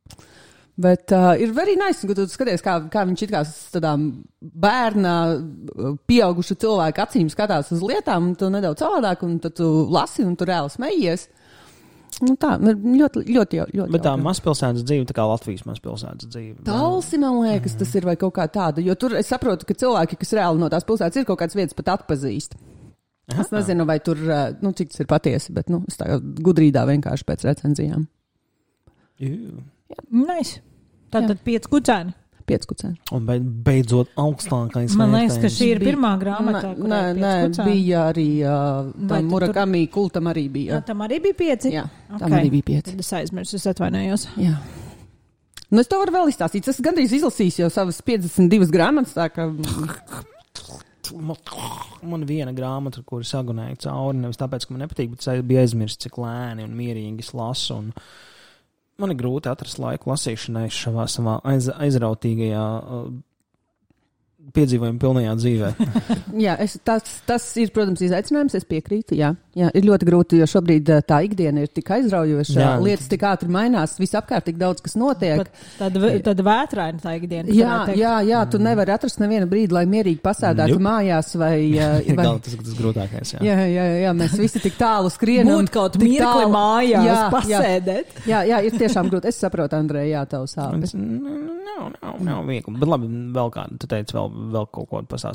Bet uh, ir very nice, ka tu skaties, kā, kā viņš it kā s- tādām bērna, uh, pieauguša cilvēka acīm skatās uz lietām, un tu nedaudz savādāk, un tad tu lasi, un tu reāli smejies. Nu tā, ļoti, ļoti, ļoti. Bet tā jauka. mazpilsētas dzīve, tā kā Latvijas mazpilsētas dzīve. Talsi, man liekas, tas ir vai kaut kā tāda, jo tur es saprotu, ka cilvēki, kas reāli no tās pilsētas ir kaut kādas vietas pat atpazīst. Aha. Es nezinu, vai tur, uh, nu, cik tas ir patiesi, bet, nu, es tā kā gudrīdā vienkārši pēc recenzijām. Jū. Nice. Tātad pieci kucēni. Pieckucēni. Un beid, beidzot augstākais Man liekas, ka vērtējums. šī ir Bija- pirmā grāmata. Nē, nē, nē, bija arī uh, Vai tu Murakami kultam arī bija. Jā, tam arī bija pieci. Jā, Ok. tam arī bija pieci. Tad es aizmirsu, es atvainojos. Jā. Nu, es to varu vēl izstāstīt. Es gandrīz izlasīju jau savas piecdesmit divas grāmatas, tā ka Man viena grāmata, kur sagunēju cauri, nevis tāpēc, ka man nepatīk, bet es biju aizmirsis, cik lēni un mierīgi es lasu. Un man ir grūti atrast laiku lasīšanai šavā savā aiz, aizrautīgajā uh, piedzīvojuma pilnajā dzīvē. jā, es, tas, tas ir, protams, izaicinājums. Es piekrītu. Jā, jā, ir ļoti grūti, jo šobrīd uh, tā ikdiena ir tik aizraujoša. Jā. Lietas tik ātri mainās, visapkārt tik daudz, kas notiek. Pat Tad, tad vētraina tā ikdiena. Jā, varētu teikt. jā, jā, tu nevari atrast nevienu brīdi, lai mierīgi pasēdētu Nope. mājās vai. uh, Ir vai gal, tas, tas grūtākais. Jā. jā, jā, jā, mēs visi tik tālu skrienam. Būt kaut tik mirkli tālu- mājās, Jā, jā. pasēdēt. Jā, jā, ir tiešām grūti. Es saprotu, Andrej, jā, tavu sāpes. Es- Nav, nav, nav viegli. Bet labi, vēl kādu. Tu teici vēl, vēl kaut ko pasāst.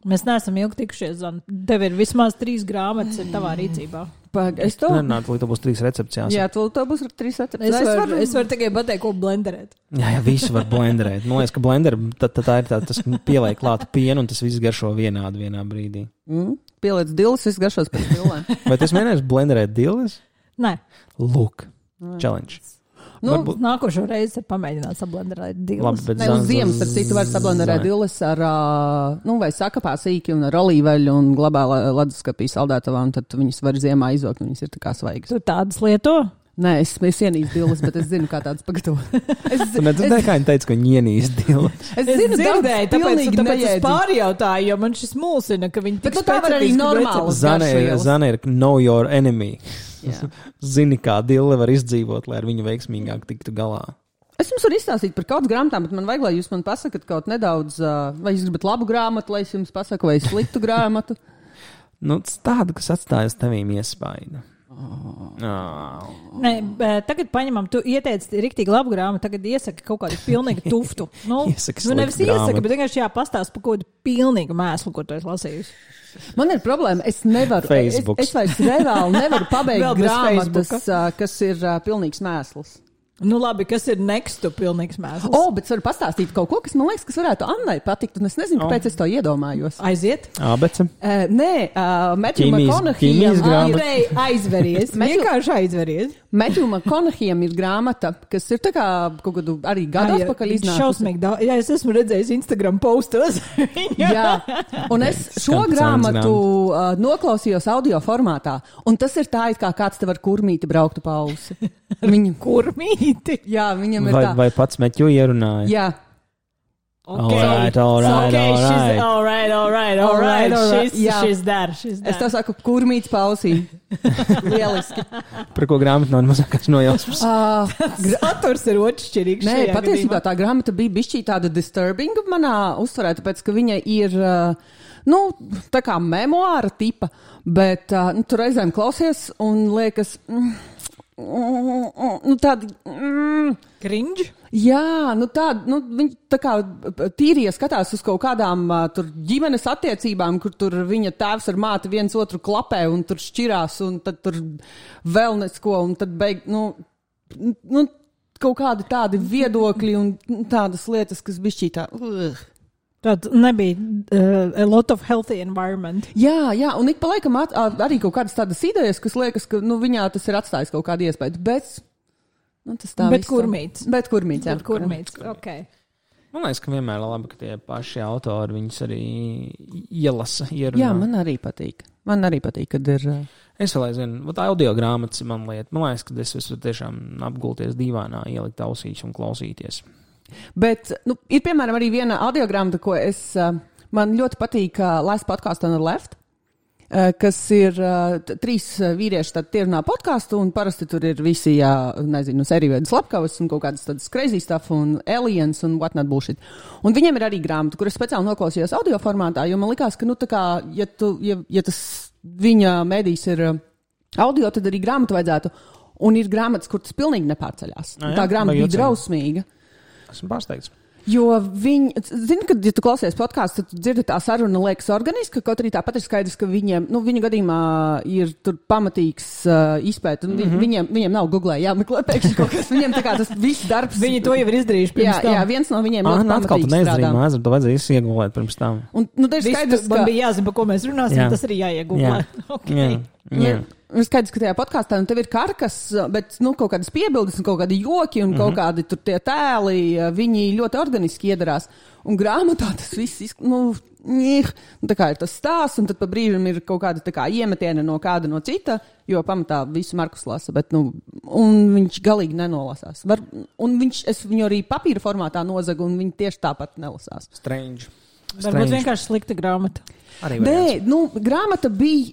Mēs neesam ilgi tikušies, Zana. Tev ir vismaz trīs grāmatas ir tavā rīcībā. Pag, es to... Nē, tu būs trīs recepcijās. Jā, tu to būs trīs recepcijas. Es varu var, var tikai pateikt, ko blenderēt. Jā, jā, visu var blenderēt. Man liekas, ka blender, tad, tad tā ir tā, tas pieliek klāta pienu un tas viss garšo vienādi vienā brīdī. Mm, pieliec dilis, viss garšos pēc dilēm. Vai tas vienreiz blenderēt dilis? Nē. Lūk, challenge. Nu, Varbūt... nākošo reizi pamēģināt sablenderēt dilis. Labi, bet ne, uz ziemas, ar citu var sablenderēt dilis ar, nu, vai sakapā sīki un ar olīveļu un glabā leduskapī saldētavā, un tad viņas var ziemā izvākt, un viņas ir tā kā svaigas. Tu tādas lieto? Nē, es, es ienīstu dilis, bet es zinu, kā tādas pagatavo. Es, tu ne, tu es, kā viņi teica, ka viņi ienīst dilis. Es, es zinu, dzirdēju, tāpēc, tāpēc es pārjautāju, jo man šis mulsina, ka viņi tik bet tā var arī normāli. Zane, Zane ir know your enemy. Zini, kā dille var izdzīvot, lai ar viņu veiksmīgāk tiktu galā. Es jums varu izstāstīt par kaut grāmatām, bet man vajag, lai jūs man pasakat kaut nedaudz, vai jūs gribat labu grāmatu, lai es jums pasaku, vai sliktu grāmatu. Nu, tāda, kas atstājas tevīm iespaidu. Oh. Oh. Nē, tagad paņemam, tu ieteici riktīgi labu grāmatu, tagad iesaki kaut kādu pilnīgi tuftu. Nu, iesaki nu nevis iesaki, bet vienkārši jāpastāst par kaut kādu pilnīgu mēslu, ko tu esi lasījusi. Man ir problēma, es nevaru, es, es vairs reāli nevaru pabeigt grāmatas, kas ir uh, pilnīgs mēsls. Nu labi, kas ir nekstu pilnīgs mēsls? O, bet es varu pastāstīt kaut ko, kas man liekas, kas varētu Annai patikt, un es nezinu, kāpēc oh. es to iedomājos. Aiziet? Ābece? Uh, nē, uh, Matthew McConaugheyam ir aizveries. Vienkārši aizveries. Matthew McConaugheyam ir grāmata, kas ir tā kā kaut kādu arī gadu atpakaļ iznākusi. Šausmīgi daudz. Jā, es esmu redzējis Instagram postos. Jā, un es šo grāmatu uh, noklausījos audio formātā, un tas ir tā, it kā kāds te var kurmīti brauktu pa ausi. Viņa kurmīti? Jā, viņam ir vai, tā. Vai pats Meķu ierunāja? Jā. Okay. All right, all right, okay, all right. All right, all right, all right. All right. She's, she's there, she's there. Es to saku kurmīts pausī. Lieliski. Par ko grāmatu nav mazākās nojausmas? Uh, Saturs ir otršķirīgs. Nē, patiesībā tā grāmata bija bišķī tāda disturbing manā uztverē, tāpēc, ka viņa ir, uh, nu, tā kā memoāra tipa, bet uh, nu, tur reizēm klausies un liekas... Mm, Nu, tādi mm, cringe? Jā, nu tādi, nu, viņi tā kā tīrie skatās uz kaut kādām uh, tur ģimenes attiecībām, kur tur viņa tēvs ar māti viens otru klapē un tur šķirās un tad tur vēl nesko un tad beig, nu, nu kaut kādi tādi viedokļi un tādas lietas, kas bišķī tā... Uh. Tad nebija uh, a lot of healthy environment. Jā, jā, un ik pa laikam at, arī kaut kādas tādas idejas, kas liekas, ka nu, viņā tas ir atstājis kaut kādu iespēju. Bet, nu, tas tā bet kurmīts. Bet kurmīts, jā. Bet kurmīts, ok. Man liekas, ka vienmēr ir labi, ka tie paši autori viņus arī ielasa, ierunā. Jā, man arī patīk. Man arī patīk, kad ir... Es vēl aizvienu, tā audio grāmatas ir man lieta. Man liekas, ka es esmu tiešām apgulties dīvānā, ielikt ausīs un klausīties. Bet, nu, ir piemēram arī viena audiogrāmata, ko es, uh, man ļoti patīk uh, Last Podcast on the Left, uh, kas ir uh, t- trīs uh, vīrieši, tad tie runā podcastu, un parasti tur ir visi, jā, nezinu, serīveidas lapkavas un kaut kādas tādas crazy stuff un aliens un what not bullshit. Un viņiem ir arī grāmata, kur es speciāli noklausījos audio formātā, jo man likās, ka, nu, tā kā, ja, tu, ja, ja tas viņa medijs ir uh, audio, tad arī grāmatu vajadzētu. Un ir grāmatas, kur tas pilnīgi nepārceļās. A, jā, tā grāmata bija drausmīga. Esmu pārsteigts. Jo viņi, zini, kad, ja tu klausies podkāstu, tad dzirdi tā saruna liekas organiska, kaut arī tāpat ir skaidrs, ka viņiem, nu, viņa gadījumā ir tur pamatīgs uh, izpēt, un mm-hmm. viņiem, viņiem nav Googlē jāmeklē pēkšņi kaut kas, viņiem tā kā tas viss darbs. Viņi to jau ir izdarījuši pirms jā, tam. Jā, viens no viņiem ah, ļoti pamatīgi strādā. Atkal tu neizdarīji māzi, to vajadzēja iegūlēt pirms tam. Un, nu, tā ir skaidrs, ka... Man ka... bija jāzina, par ko mēs runāsim, jā. Tas arī jāiegūlē. Jā. Okay. Jā. Jā. Ir skaidrs, ka tajā podkāstā nu, tev ir karkas, bet nu, kaut kādas piebildes, un kaut kādi joki un mm-hmm. kaut kādi tur tie tēli, viņi ļoti organiski iedarās. Un grāmatā tas viss, izk... nu, njih, nu, tā kā ir tas stāsts, un tad pa brīžam ir kaut kāda tā kā iemetiena no kāda no cita, jo pamatā visu Markus lasa, bet, nu, un viņš galīgi nenolasās. Var... Un viņš, es viņu arī papīra formātā nozagu, un viņi tieši tāpat nelasās. Strange. Varbūt vienkārši slikta grāmata. Arī Nē, nu, grāmata bija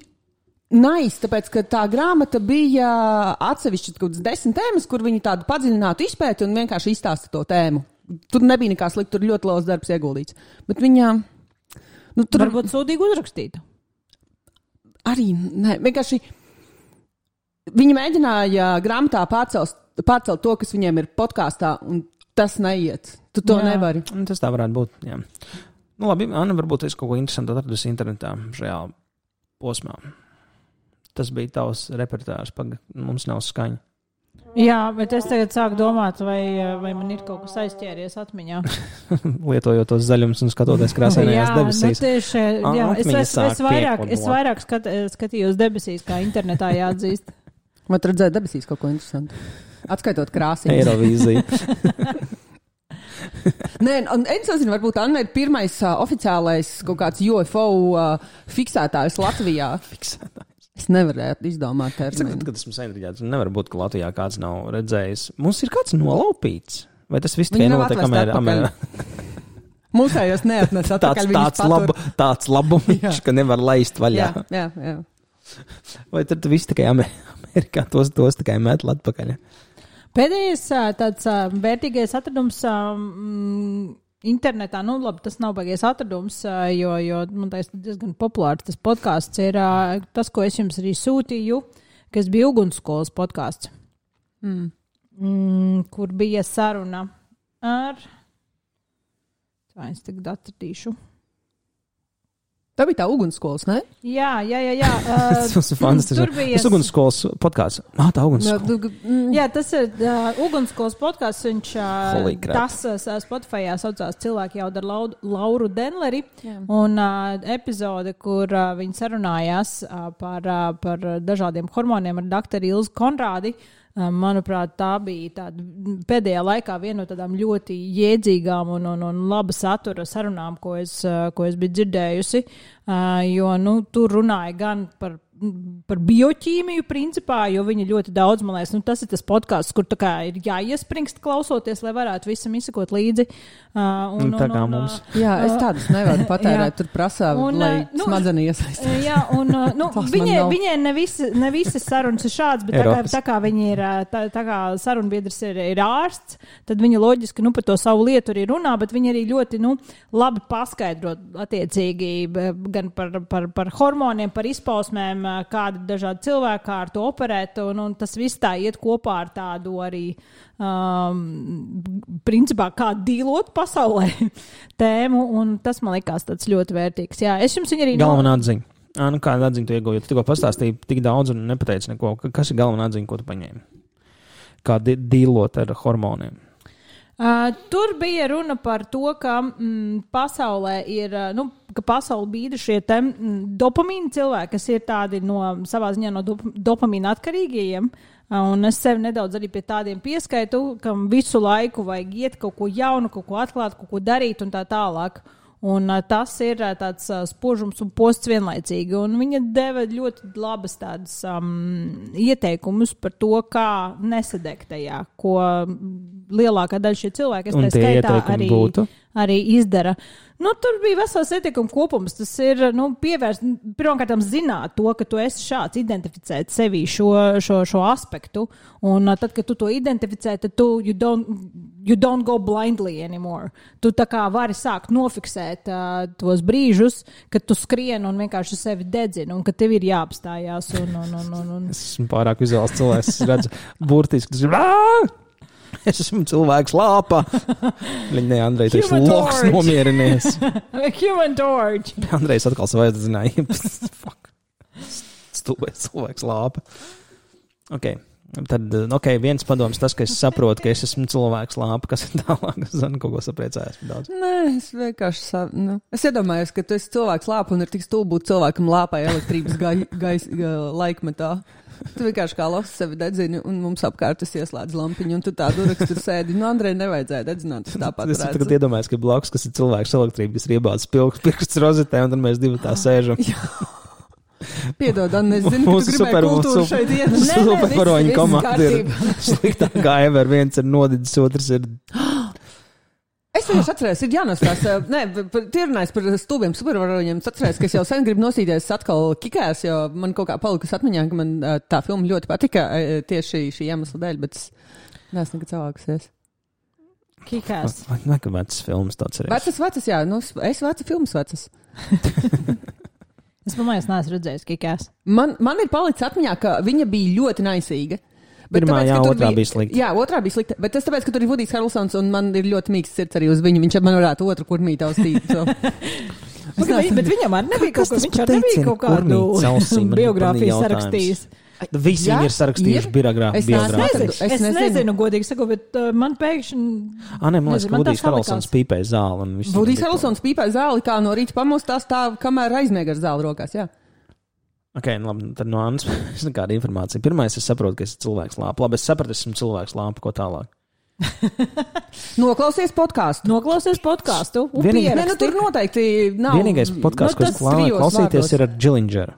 nice, tāpēc, ka tā grāmata bija atsevišķi kaut kādas desmit tēmas, kur viņi tādu padziļinātu izpēti un vienkārši izstāsta to tēmu. Tur nebija nekā slikta, tur ļoti liels darbs ieguldīts. Bet viņa... Nu, tur... Varbūt sūdīgi uzrakstīta. Arī, nē, vienkārši... Viņi mēģināja grāmatā pārcelt, pārcelt to, kas viņiem ir podkāstā, un tas neiet. Tu to jā. Nevari. Tas tā varētu būt, jā. Nu, labi, Anna, varbūt es kaut ko interesantu atradusi internetā šajā posmā. Tas bija tavs repertārs, paga, mums nav skaņa. Jā, bet es tagad sāku domāt, vai, vai man ir kaut kas aizķēries atmiņā. Lietojot tos zaļums un skatoties krāsainajās debesīs. Jā, nu tieši, jā, es, es, es vairāk, es vairāk skat, skatījos debesīs, kā internetā jāatzīst. Vai tu redzēji debesīs kaut ko interesantu? Atskaitot krāsīs. Eirovīzija. Nē, un es nezinu, varbūt Anna ir pirmais uh, oficiālais kaut kāds U F O uh, fiksētājs Latvijā. Fiksētājs. Es nevarēju izdomāt terminu. Kad esmu saintriģēts, nevar būt, ka Latvijā kāds nav redzējis. Mums ir kāds nolaupīts. Vai tas viss tikai notiek Amerikā? Mūsējos neatnes atpakaļ. Tāds, tāds, lab, tāds labumiņš, ka nevar laist vaļā. Jā, jā, jā. Vai tad viss tikai Amerikā tos, tos tikai met atpakaļ? Pēdējais tāds vērtīgais atradums um, internetā, nu labi, tas nav baigais atradums, jo, jo man teiks, diezgan populārs tas podkāsts ir tas, ko es jums arī sūtīju, kas bija ugunskolas podkāsts, mm. mm, kur bija saruna ar, tā es tagad atradīšu. Tā bija tā ugunskolas, ne? Jā, jā, jā. jā. Uh, tas ir fantastiski. Bija... Tas ugunskolas podkāsts. Ah, tā ugunskola. Jā, tas ir uh, ugunskolas podkāsts. Viņš uh, tas uh, Spotifyā saucās Cilvēki jau dar Lauru Denleri. Jā. Un uh, epizode, kur uh, viņi sarunājās uh, par, uh, par dažādiem hormoniem ar doktoru Ilzu Konrādi. Manuprāt, tā bija tāda pēdējā laikā viena no tādām ļoti jēdzīgām un, un, un laba satura sarunām, ko es, ko es biju dzirdējusi. Jo nu, tur runāja gan par, par bioķīmiju principā, jo viņi ļoti daudz, man liekas, nu, tas ir tas podkāsts, kur tā kā ir jāiespringst klausoties, lai varētu visam izsekot līdzi. Uh, un, tā kā un, mums. Uh, jā, es tādus nevaru patērēt, tur prasā, un, lai nu, smadzeni iesaistās. Jā, un nu, viņai, viņai ne, visi, ne visas sarunas ir šāds, bet tā kā, tā kā viņi ir, tā, tā kā sarunbiedrs ir, ir ārsts, tad viņi loģiski, nu, par to savu lietu arī runā, bet viņi arī ļoti, nu, labi paskaidrot attiecīgi gan par, par, par hormoniem, par izpausmēm, kādi dažādi cilvēki, kā ar to operēt, un, un tas viss tā iet kopā ar tādu arī, um, principā, kā dīlot pasaulē tēmu, un tas man likās tāds ļoti vērtīgs. Jā, es jums viņu arī... Galvenā atziņa. Ā, nu kāda atziņa tu ieguvi? Tu tikko pastāstīji tik daudz un nepateici neko. Kas ir galvenā atziņa, ko tu paņēmi? Kā dīlot ar hormoniem? Uh, tur bija runa par to, ka mm, pasaulē ir, nu, ka pasauli bīda šie te mm, dopamīna cilvēki, kas ir tādi no, savā ziņā no dop- dopamīna atkarīgajiem. Un es sevi nedaudz arī pie tādiem pieskaitu, kam visu laiku vajag iet kaut ko jaunu, kaut ko atklāt, kaut ko darīt un tā tālāk. Un uh, tas ir uh, tāds uh, spožums un posts vienlaicīgi. Un viņa deva ļoti labas tādas um, ieteikumus par to, kā nesadegt tajā, ko lielākā daļa šie cilvēki, es tā skaitā, arī, arī izdara. Nu, tur bija vesels ieteikumu kopums. Tas ir, nu, pievērst, pirmkārt, zināt to, ka tu esi šāds, identificēt sevī šo, šo, šo aspektu. Un uh, tad, kad tu to identificē, tad tu, you don't, you don't go blindly anymore. Tu tā kā vari sākt nofiksēt uh, tos brīžus, kad tu skrien un vienkārši sevi dedzini, un ka tev ir jāapstājās. Un, un, un, un, un. Es esmu pārāk vizuāls cilvēks, es redzu burtiski, tas ir... Es esmu cilvēks lāpā. Viņa ne, Andrej, tu esi loks nomierinies. Human torch. Andrejs atkal savu aizdzināja. Fuck. Stulbēs cilvēks lāpa. Ok. Tad, ok, viens padoms tas, ka es saprotu, ka es esmu cilvēks lāpa, kas ir tālāk. Es zinu, kaut ko sapriecājos par daudz. Nē, es vienkārši, sa... nu. Es iedomājos, ka tu esi cilvēks lāpa un ir tik stulbi būt cilvēkam lāpai elektrības gai, gais, ga, laikmetā. Tu vienkārši kā loks sevi dedzini, un mums apkārt es ieslēdzu lampiņu, un tu tā duraks tur sēdi. Nu, Andrej, nevajadzēja dedzināt, es tāpat redzu. Es tagad iedomājos, ka blakus, kas ir cilvēks elektrība, kas ir iebācis pirksts rozetē, un tad mēs divi tā sēžam. Piedod, Anna, es zinu, ka tu gribēji kultūru šeit iet. Supervaroņu komanda ir sliktākā ever. Viens ir nodidzis, otrs ir... Es vienkārši atceros, ir jānostās, nē, tirnājis par stūbiem supervaroņiem, es atceros, ka es jau sen gribu nosīties atkal Kikās, jo man kaut kā palikas atmiņā, ka man tā filma ļoti patika tieši šī iemesla dēļ, bet es neesmu nekad savākusies. Kikās. Nekad vecas filmas tāds arī. Vecas, vecas, jā, nu, es vecu filmas vecas. Es domāju, es neesmu redzējis Kikās. Man, man ir palicis atmiņā, ka viņa bija ļoti naisīga. Pirmā, tāpēc, jā, ka tur otrā bija slikta. Jā, otrā bija slikta. Bet tas tāpēc, ka tur ir Vudijs Harrelsons un man ir ļoti mīgs sirds arī uz viņu. Viņš man varētu otru kurmīti austīt. So. Pagaid, bet viņam arī nebija kaut, Kas viņš tas arī nebija kaut kādu kurmīts ausīm? Man biogrāfiju jautājums. sarakstījis. Visi Jā, viņi ir sarakstījuši ir. biogrāfiju. Es neesmu biogrāfiju. atradu- Es, Es es nezinu. nezinu, godīgi sakot, bet uh, man pēkšņi. Ah, nē, man liekas, Nezinu, ka man Vudijs tā Harrelsons salikās. pīpēja zāli. un viss Vudijs bija Harrelsons pīpē zāli, kā no rīta pamostās tā, kamēr aizmiega ar zāli rokās. Jā. Ok, nu labi, tad no Annas es nekāda informācija. Pirmais, es saprotu, ka esi cilvēks lāpa. Labi, es sapratu, esmu cilvēks lāpa, ko tālāk. Noklausies podkāstu. Noklausies podkāstu. un Vienīgi- Nē, nu pieraksti. tur noteikti nav. Vienīgais podkāsts, nu, ko tas es klā- trijos klausīties, vārdos. ir ar Džilindžeru.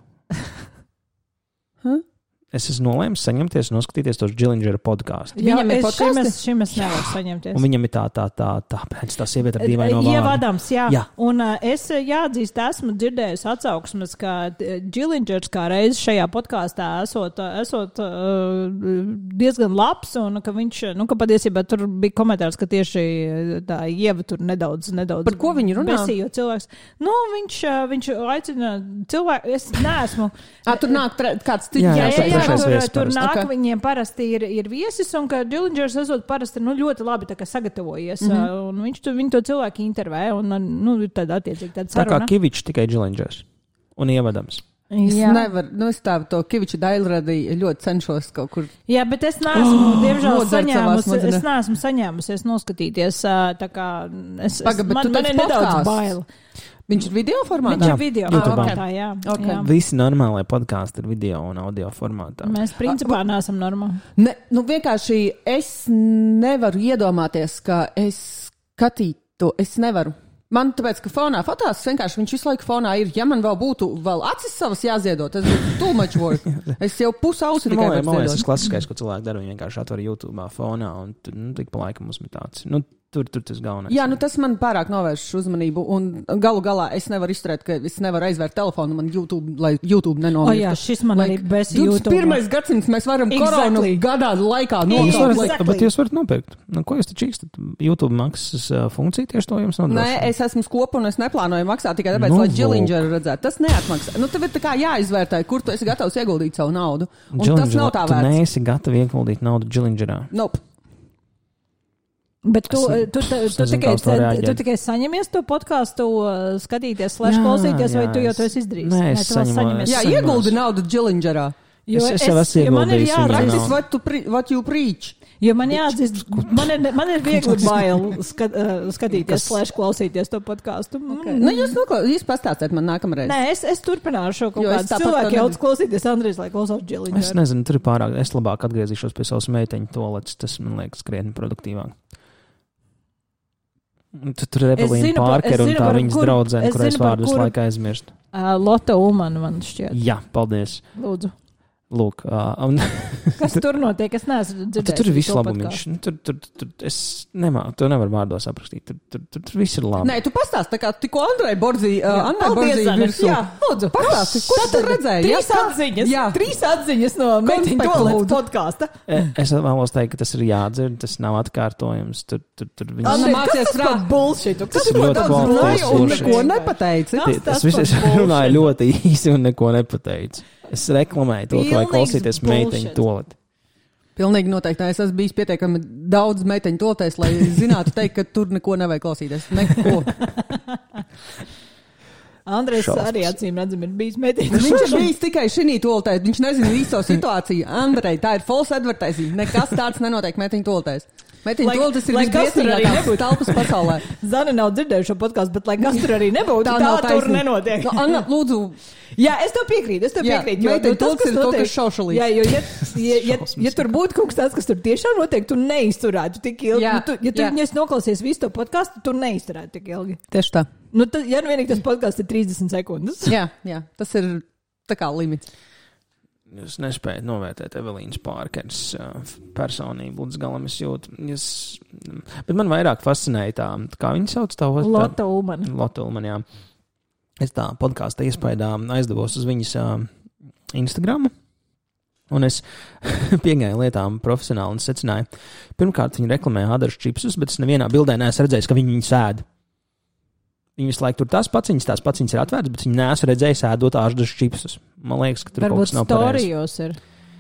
Huh? Es esmu nolēmis saņemties un noskatīties tos Džilindžera podkāstu. Jā, Viņam ir es šim podkasti? es, šim es nevaru saņemties. Un viņam ir tā, tā, tā, tā, pēc tā sieviete ar dīvaino vārdu. Ievadams, jā. Jā. Un uh, es uh, jāatzīst, esmu dzirdējusi atsauksmes, ka Džilindžers kā reiz šajā podkāstā esot, uh, esot uh, diezgan labs, un ka viņš, nu, ka patiesībā tur bija komentārs, ka tieši tā Ieva tur nedaudz, nedaudz. Par ko viņi runā? Besījo cilvēks. Nu, viņš, uh, viņš aicina cilvēku, es neesmu. Ah, tur nāk tre, kāds cits. Jā, Jā, jā, jā, trešais tur, viesis tur parasti. nāk, Ok. okay. Viņiem parasti ir, ir viesis, un ka Džilindžers esot parasti nu, ļoti labi tā kā sagatavojies. Mm -hmm. Un viņš to, viņu to cilvēku intervē, un nu, ir tāda attiecīgi tāda Tā kā saruna. Kivičs, tikai Džilindžers. Un ievadams. Es Jā. nevaru, nu es tā to Kiviča dailradī ļoti cenšos kaut kur. Jā, bet es neesmu, oh, diemžēl, nodzert savā saņēmusi, smadzenē. es neesmu saņēmusies noskatīties. ā, Tā kā es, Paga, es, bet tu man, man teici ir nedaudz podcasts. bail. Viņš ir video formātā? Viņš Jā, ir video YouTubā. formātā, jā. Ok. jā. Visi normālie podkāsti ir video un audio formātā. Mēs principā neesam normāli. Ne, nu vienkārši es nevaru iedomāties, ka es skatītu, es nevaru. Man tāpēc, ka fonā fotās vienkārši viņš visu laiku fonā ir. Ja man vēl būtu vēl acis savas jāziedo, tas būtu too much work. Es jau pusausi Nu, tikai man liekas, varu tas ir ziedot. klasiskais, ko cilvēki dara. Viņi vienkārši atver YouTube fonā un tur, nu, tik pa laikam uzmetāts. Nu, tur, tur tas galvenais. Jā, nu tas man pārāk novērš uzmanību, un galu galā es nevaru izturēt, ka es nevaru aizvērt telefonu, man YouTube, lai YouTube O, nenomirtu. jā, šis man arī bez divdesmit YouTube. pirmais gadsimts mēs varam Exactly. koronu gadā laikā Nu, jūs nokaut. varat, Exactly. Bet jūs varat nopirkt. Nu, ko jūs taču čīkstat? YouTube maksas uh, funkcija tieši to jums nodrošina. Nē, es esmu skopa un es neplānoju maksāt tikai tāpēc, Nu, lai lūk. Džilindžeru redzētu. Tas neatmaksā. Nu, tev ir tā kā jāizvērtē, kur tu esi gatavs ieguldīt savu naudu. Un tas Džilindžerā- nav tā Tu vērts. neesi gatavi ieguldīt naudu Džilindžerā. Nope. Bet tu, Es- tu, tu, es tu, nezinu, tikai, kā uz to tu, reaģēt. tu tikai saņemies to podkāstu, uh, skatīties, slash Jā, klausīties, vai jā, tu jau es- to esi izdarījis? Nē, es tu vēl saņemu- saņemies. Jā, Es saņemos. ieguldi naudu Džilindžerā. Jo Es- es jau esmu jo man ir ieguldījis viņu jāatzīst, Practice nav. what, tu pre, what you preach. jo man jāatzīst, man ir, man ir viegli bail skat, uh, skatīties, Kas- slash klausīties to podkāstu. Okay. Nu, jūs, nokla... jūs pastāstiet man nākamreiz. Nē, es, es turpināšu kaut Jo es kādu tāpat to cilvēku nedaru. jauc klausīties Andrejs, lai klausās Es Džilindžeru. nezinu, tur ir pārāk. Es labāk atgriezīšos pie savas meiteņu toaletes. Tas man liekas krietni produktīvāk. Tu tur ir Es Evelīna zinu par- es Pārker un zinu tā par viņas kuru- draudzene, es kurai es zinu par vārdu visu kuru- laiku aizmirstu. Uh, Lota Ulmana man šķiet. Jā, paldies. Lūdzu. Lūk, uh, un Kas tur notiek? Es neesmu tu, dzirdējis. tur ir viss to labumiņš. podcastu. Nu, tur, tur, tur, es nemāku, to nevaru vārdos aprakstīt. Tur, tur, tur, tur viss ir labi. Nē, tu pastāsti, tā kā tikko Andrei Bordzī, uh, Jā, Andrei paldies, Bordzī Anna. virsū. Jā, lūdzu. Pastāsti, ko tu tur redzēji? Trīs Jā, kā- atziņas. Jā. Trīs atziņas no Meitiņu Konspektu toaletes lūdzu. podkāsta. E, Es vēlos teikt, ka tas ir jādzird, tas nav atkārtojums. Tur, tur, tur viņas... Andrei, Andrej, mācies kas tas par rā- bullshit? Tas Kas ir par ļoti daudz kvalitatīvs runāju un bullshit. neko nepateici. Kas Tie- tas Es visu par bullshit? runāju ļoti īsi un neko nepateicu. Es reklamēju to, lai Pilnīgs klausīties meiteņu bullshit. toaleti. Pilnīgi noteikti. Es esmu bijis pietiekami daudz meiteņu toltēs, lai zinātu teikt, ka tur neko nevajag klausīties. Neko. Andrejs Šausmas. arī acīm redzam ir bijis Meitiņu. Viņš ir bijis tikai šī toltē. Viņš nezina visu situāciju. Andrei, tā ir false advertising. Nekas tāds nenotiek meiteņu toltēs. Meiteņu Lai- toltes ir lai kas tur arī visbriesmīgākās nebūtu. telpas pasaulē. Zana nav dzirdējuši šo podkāstu, bet lai kas tur arī nebūtu, tā, tā nav tur taisnība. nenotiek. Nu, Anna, lūdzu, Jā, es tev piekrītu, es tev Jā, piekrītu. Jo, meiteņu jo tas, tulks kas ir kaut notiek- kas šaušalīgs. Jā, jo, ja, ja, ja, ja tur būtu kaut kas tāds, kas tur tiešām notiek, tu neizturētu tik ilgi. Jā, Nu, tu, ja tu jā. ja noklausies visu to podkāstu, tu neizturētu tik ilgi. tieši tā. Nu, tad, ja nu vienīgi tas podkāsts ir trīsdesmit sekundes. Jā, jā, tas ir tā kā limits. Jūs nespējat novērtēt Evelīnas Pārkeres uh, personību līdz galam. Es jūtu, es, bet man vairāk fascinēja tā, kā viņa sauc tā otrā. Lota Ulmana. Lota Ulmana, jā. Es tā podkāstā iespējā aizdevos uz viņas uh, Instagramu. Un es piegāju lietām profesionāli un secināju, pirmkārt, viņi reklamē ādaru čipsus, bet es nevienā bildē neesmu redzējis, ka viņi viņu sēd. Viņi visu laiku tur tās paciņas, tās paciņas ir atvērtas, bet viņi neesmu redzējis ēdot ādaru čipsus. Man liekas, ka tur Varbūt kaut kas nav pareizi. storijos ir.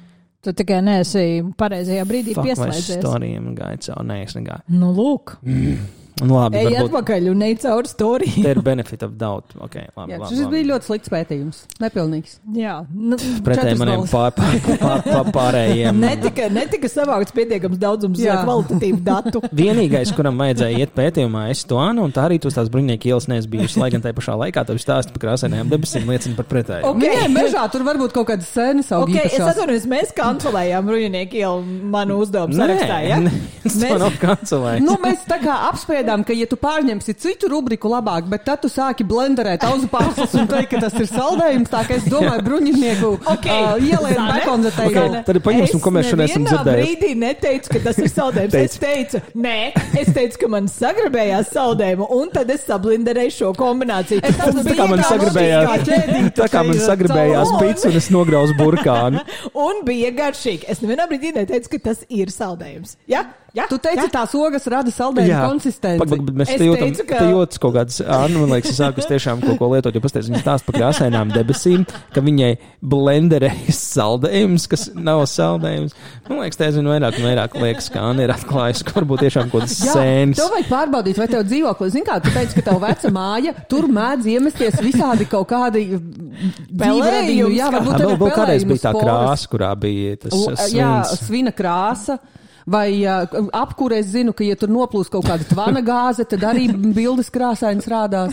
Tu tikai neesi pareizajā brīdī Fuck, vai pieslēdzies. storijiem gāja cauri? Nē, es negāju. Nu, lūk. Mm. Nu, labi, Ej varbūt atpakaļ un ej cauri storiju. te ir benefit of doubt. Okay, labi, Jā, labi, šis labi. bija ļoti slikts pētījums. Nepilnīgs. Jā. Nu, Pretēji četras maniem balvas. pār, pār, pār, pār, pārējiem. netika, netika savākts pietiekams daudzums Jā. kvalitatīvu datu. Vienīgais, kuram vajadzēja iet pētījumā, es to anu, un tā arī tu uz tās bruņinieku ielas neesi bijusi, lai gan tajā pašā laikā tev stāsti par krāsainajām debesīm liecina par pretēju. Ok. Nē, mežā tur varbūt kaut kādas sēnes augi Okay, es īpašās. atvainojos, mēs kancelējām Ruņinieku ielu manu uzdevumu sarakstā, ja? Nē, es to Mēs- nav kancelējis. Nu, mēs tā kā apspriedām, ka, ja tu pārņemsi citu rubriku labāk, bet tad tu sāki blenderēt auzu pārslas un teikt, ka tas ir saldējums, tā ka es domāju, bruņinieku Okay. uh, ielēm Zane? bakonzetēju. Okay. Tad paņemsim, ko mēs šodien esam Es nevienā dzirdējuši. brīdī neteicu, ka tas ir saldējums. Es teicu, nē, es teicu, ka man sagrabējās saldējumu, un tad es sablinderēju šo kombināciju. Es esmu Tā kā man Bija sagribējās, kā ķēdīte, tā kā man ka ir sagribējās caur- pits un es nograuzu burkānu. Un bija garšīgi. Es nevienā brīdī neteicu, ka tas ir saldējums. Ja? Ja? Tu teici, ja? tās ogas rada saldējumu konsistenci. Pag, pag, mēs Es te jūtam, teicu, ka- te jūtas kaut kāds, Anna, man liekas, es sākus tiešām kaut ko lietot, jo pastāst, viņa stāsta par krāsainām debesīm, ka viņai blenderējas saldējums, kas nav saldējums. Man liekas, te aizvien vairāk un vairāk liekas, ka Anna ir atklājusi, ka varbūt tiešām kaut kāds Jā, sēns. tev vajag pārbaudīt, vai tev dzīvokli, zin kā, tu teici, ka tev veca māja, tur mēdz iemesties visādi kaut kādi dzīvredīņu. Jā, varbūt tev Vēl, ir vēl kādreiz pelējumu bija tā sporas. krāsa, kurā bija tas U- Jā, svins. svina krāsa. Vai uh, apkurē es zinu, ka, ja tur noplūst kaut kāda tvana gāze, tad arī bildes krāsainas rādās.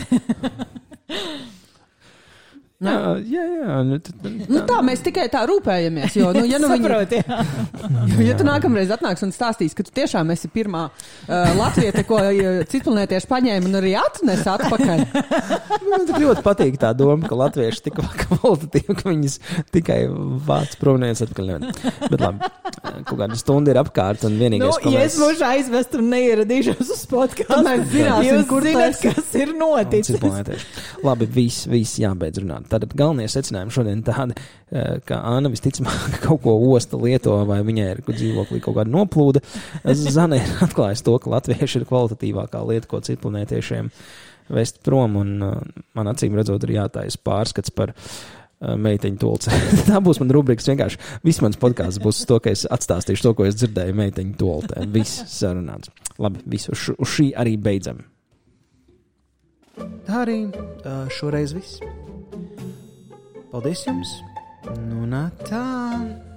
Jā, jā, jā. Nu, t- t- Nu, tā mēs tikai tā rūpējamies. Jo, nu, ja, nu viņi, Saproti, jā. jo, ja tu nākamreiz atnāks un stāstīs, ka tu tiešām esi pirmā uh, latviete, ko uh, citplanētieši paņēma un arī atnes atpakaļ. Man tik ļoti patīk tā doma, ka latvieši tik kvalitatīvi, ka viņas tikai vāc proveniences atpakaļ. Nevar. Bet labi, kaut kāda stunda ir apkārt un Nu, vienīgais, ko ja mēs... es būšu aizvest un neieradīšos uz podkāstu, Tad mēs zināsim, jūs kur zināt, tas- kas ir noticis. Citplanētieši. Labi, viss, viss jābeidz runāt. Tātad galvenie secinājumi šodien tādi, eh, ka Anna visticamāk kaut ko osta lieto vai viņai ir dzīvoklī kaut kāda noplūda. Zane ir atklājis to, ka latvieši ir kvalitatīvākā lieta, ko citplanētiešiem vest prom, un uh, man acīm redzot ir jātājas pārskats par uh, meiteņu tolce. Tā būs man rubrikas vienkārši. Viss mans podkāsts būs to, ka es atstāstīšu to, ko es dzirdēju meiteņu toltē. Viss sarunāts. Labi, viss uz, š- uz šī arī beidzam. Tā arī uh, šoreiz viss. Paldies jums! Nu, nā tā!